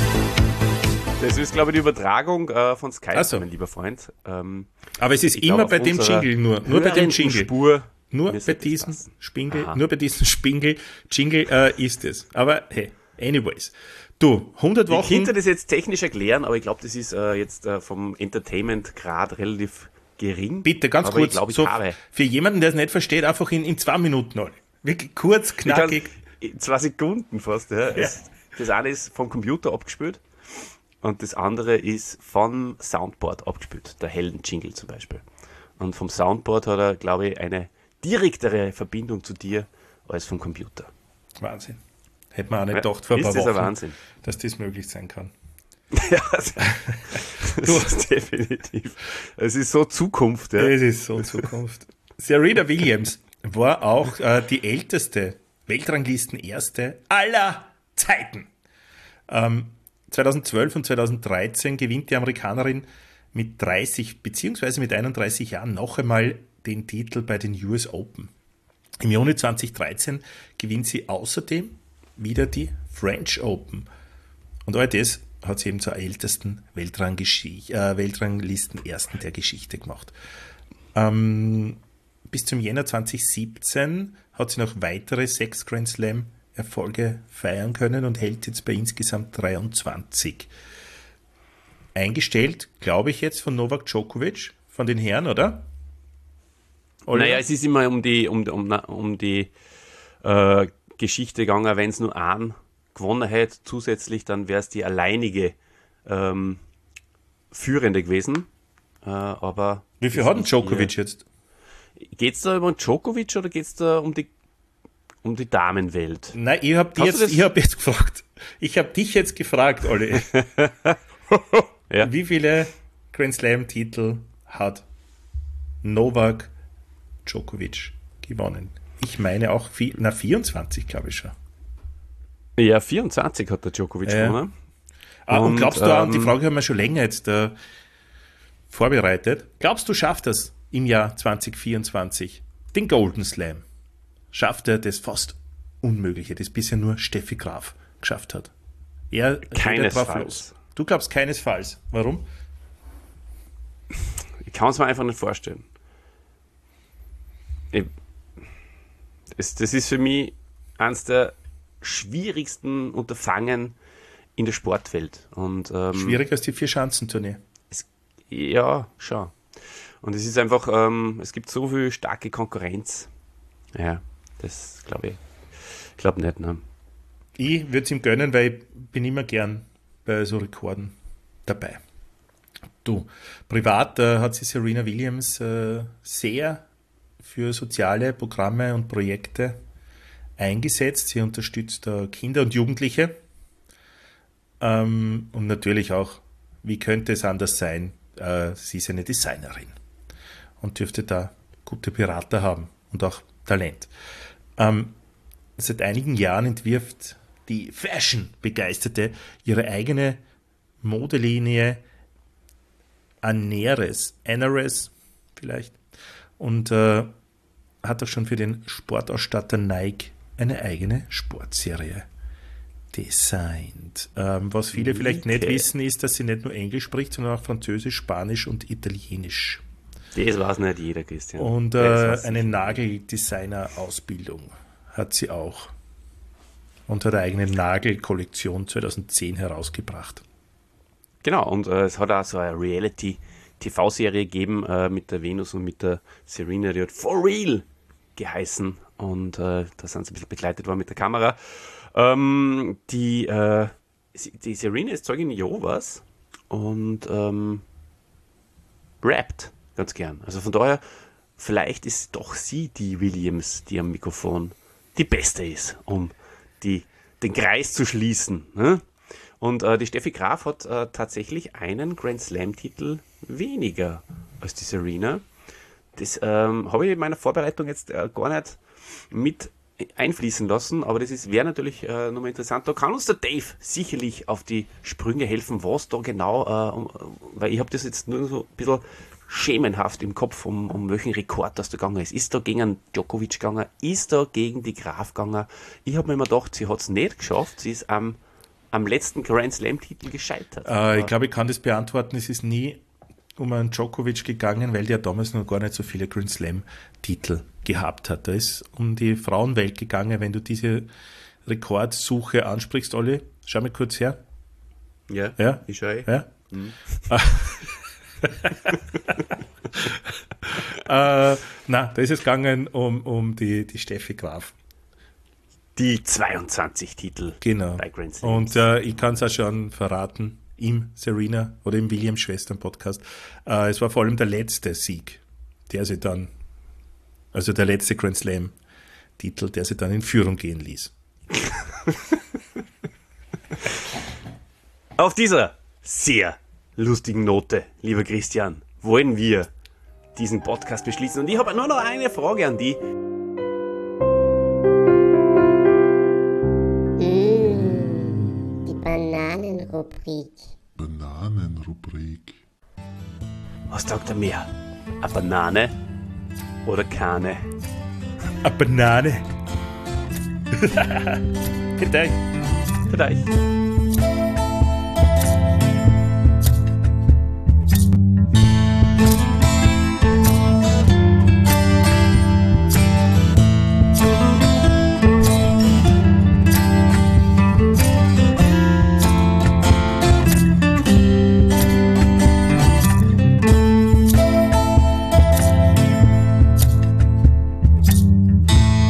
Das ist, glaube ich, die Übertragung äh, von Skype, so. mein lieber Freund. Ähm, Aber es ist ich immer glaube, bei auf dem unserer Jingle nur. Nur bei dem hörenden Jingle. Spur Nur müsste bei das diesem passen. Spingel, Aha. nur bei diesem Spingel, Jingle äh, ist es. Aber hey, anyways. Du, hundert Ich Wochen. könnte das jetzt technisch erklären, aber ich glaube, das ist äh, jetzt äh, vom Entertainment-Grad relativ gering. Bitte, ganz aber kurz. Ich glaube, ich so, habe. für jemanden, der es nicht versteht, einfach in, in zwei Minuten alle. Wirklich kurz, Ich kann, knackig. in zwei Sekunden fast. Ja. Es, das eine ist vom Computer abgespielt und das andere ist vom Soundboard abgespielt. Der Helden-Jingle zum Beispiel. Und vom Soundboard hat er, glaube ich, eine direktere Verbindung zu dir als vom Computer. Wahnsinn. Hätte man auch nicht Ja, gedacht vor ein ist paar das Wochen, ein Wahnsinn. dass das möglich sein kann. Ja, das, das ist definitiv. Es ist so Zukunft. Ja. Es ist so Zukunft. Serena Williams war auch äh, die älteste Weltranglisten-Erste aller Zeiten. Ähm, zweitausendzwölf und zweitausenddreizehn gewinnt die Amerikanerin mit dreißig beziehungsweise mit einunddreißig Jahren noch einmal den Titel bei den U S Open. Im Juni zweitausenddreizehn gewinnt sie außerdem wieder die French Open. Und all das hat sie eben zur ältesten Weltranggesch- äh, Weltranglisten-Ersten der Geschichte gemacht. Ähm, bis zum Jänner zweitausendsiebzehn hat sie noch weitere sechs Grand Slam Erfolge feiern können und hält jetzt bei insgesamt dreiundzwanzig. Eingestellt, glaube ich, jetzt von Novak Djokovic, von den Herren, oder? Oliver? Naja, es ist immer um die, um, um, um die äh, Geschichte gegangen, wenn es nur einen gewonnen hätte, zusätzlich, dann wäre es die alleinige ähm, Führende gewesen. Äh, aber Wie viel hat denn Djokovic jetzt? Geht es da über den Djokovic oder geht es da um die, um die Damenwelt? Nein, ich habe Hast du jetzt, das- ich hab jetzt gefragt. Ich habe dich jetzt gefragt, Olli. Ja. Wie viele Grand Slam-Titel hat Novak Djokovic gewonnen? Ich meine auch, vi- na vierundzwanzig, glaube ich schon. Ja, vierundzwanzig hat der Djokovic Ja. gewonnen. Ah, und, Und, glaubst du, auch, und die ähm, Frage haben wir schon länger jetzt äh, vorbereitet, glaubst du, schafft das im Jahr zwanzig vierundzwanzig den Golden Slam? Schafft er das fast Unmögliche, das bisher nur Steffi Graf geschafft hat? Er redet Keinesfalls. drauf los. Du glaubst keinesfalls. Warum? Ich kann es mir einfach nicht vorstellen. Ich, es, das ist für mich eines der schwierigsten Unterfangen in der Sportwelt. Und, ähm, Schwieriger als die Vier-Schanzentournee. ja, schon. Und es ist einfach, ähm, es gibt so viel starke Konkurrenz. Ja, das glaube ich. Ich glaube nicht, ne? Ich würde es ihm gönnen, weil ich bin immer gern bei so Rekorden dabei. Du, privat äh, hat sich Serena Williams äh, sehr für soziale Programme und Projekte eingesetzt. Sie unterstützt äh, Kinder und Jugendliche. Ähm, und natürlich auch, wie könnte es anders sein, äh, sie ist eine Designerin und dürfte da gute Berater haben und auch Talent. Ähm, seit einigen Jahren entwirft die Fashion-Begeisterte ihre eigene Modelinie Aneres, Aneres vielleicht, und äh, hat auch schon für den Sportausstatter Nike eine eigene Sportserie designt. Ähm, was viele vielleicht nicht Okay. wissen, ist, dass sie nicht nur Englisch spricht, sondern auch Französisch, Spanisch und Italienisch. Das weiß nicht jeder, Christian. Und Das äh, weiß eine ich. Nageldesigner-Ausbildung hat sie auch. Und hat eine eigene Nagelkollektion zweitausendzehn herausgebracht. Genau, und äh, es hat auch so eine Reality-T V-Serie gegeben äh, mit der Venus und mit der Serena, die hat For Real geheißen. Und äh, da sind sie ein bisschen begleitet worden mit der Kamera. Ähm, die, äh, sie- die Serena ist Zeugin Jehovas und ähm, rappt ganz gern. Also von daher, vielleicht ist doch sie die Williams, die am Mikrofon die Beste ist, um die, den Kreis zu schließen. Ne? Und äh, die Steffi Graf hat äh, tatsächlich einen Grand Slam-Titel weniger als die Serena. Das ähm, habe ich in meiner Vorbereitung jetzt äh, gar nicht mit einfließen lassen, aber das wäre natürlich äh, nochmal interessant. Da kann uns der Dave sicherlich auf die Sprünge helfen, was da genau, äh, um, weil ich habe das jetzt nur so ein bisschen schemenhaft im Kopf, um, um welchen Rekord das da gegangen ist. Ist da gegen einen Djokovic gegangen? Ist da gegen die Graf gegangen? Ich habe mir immer gedacht, sie hat es nicht geschafft. Sie ist am, am letzten Grand Slam-Titel gescheitert. Äh, ich glaube, ich kann das beantworten. Es ist nie um einen Djokovic gegangen, weil der damals noch gar nicht so viele Grand Slam-Titel gehabt hat. Da ist um die Frauenwelt gegangen. Wenn du diese Rekordsuche ansprichst, Olli, schau mal kurz her. Ja, ja? ich schaue. Ja? Mhm. äh, na, da ist es gegangen um, um die, die Steffi Graf. Die zweiundzwanzig Titel genau. bei Grand Slams. Und äh, ich kann es auch schon verraten, im Serena oder im Williams-Schwestern-Podcast, äh, es war vor allem der letzte Sieg, der sie dann, also der letzte Grand Slam-Titel, der sie dann in Führung gehen ließ. Auf dieser sehr lustigen Note, lieber Christian, wollen wir diesen Podcast beschließen. Und ich habe nur noch eine Frage an die. Mmh, die Bananenrubrik. Bananenrubrik. Was taugt er mehr? Eine Banane oder keine? Eine Banane. Guten Tag. Guten Tag.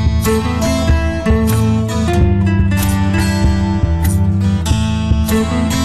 Thank you.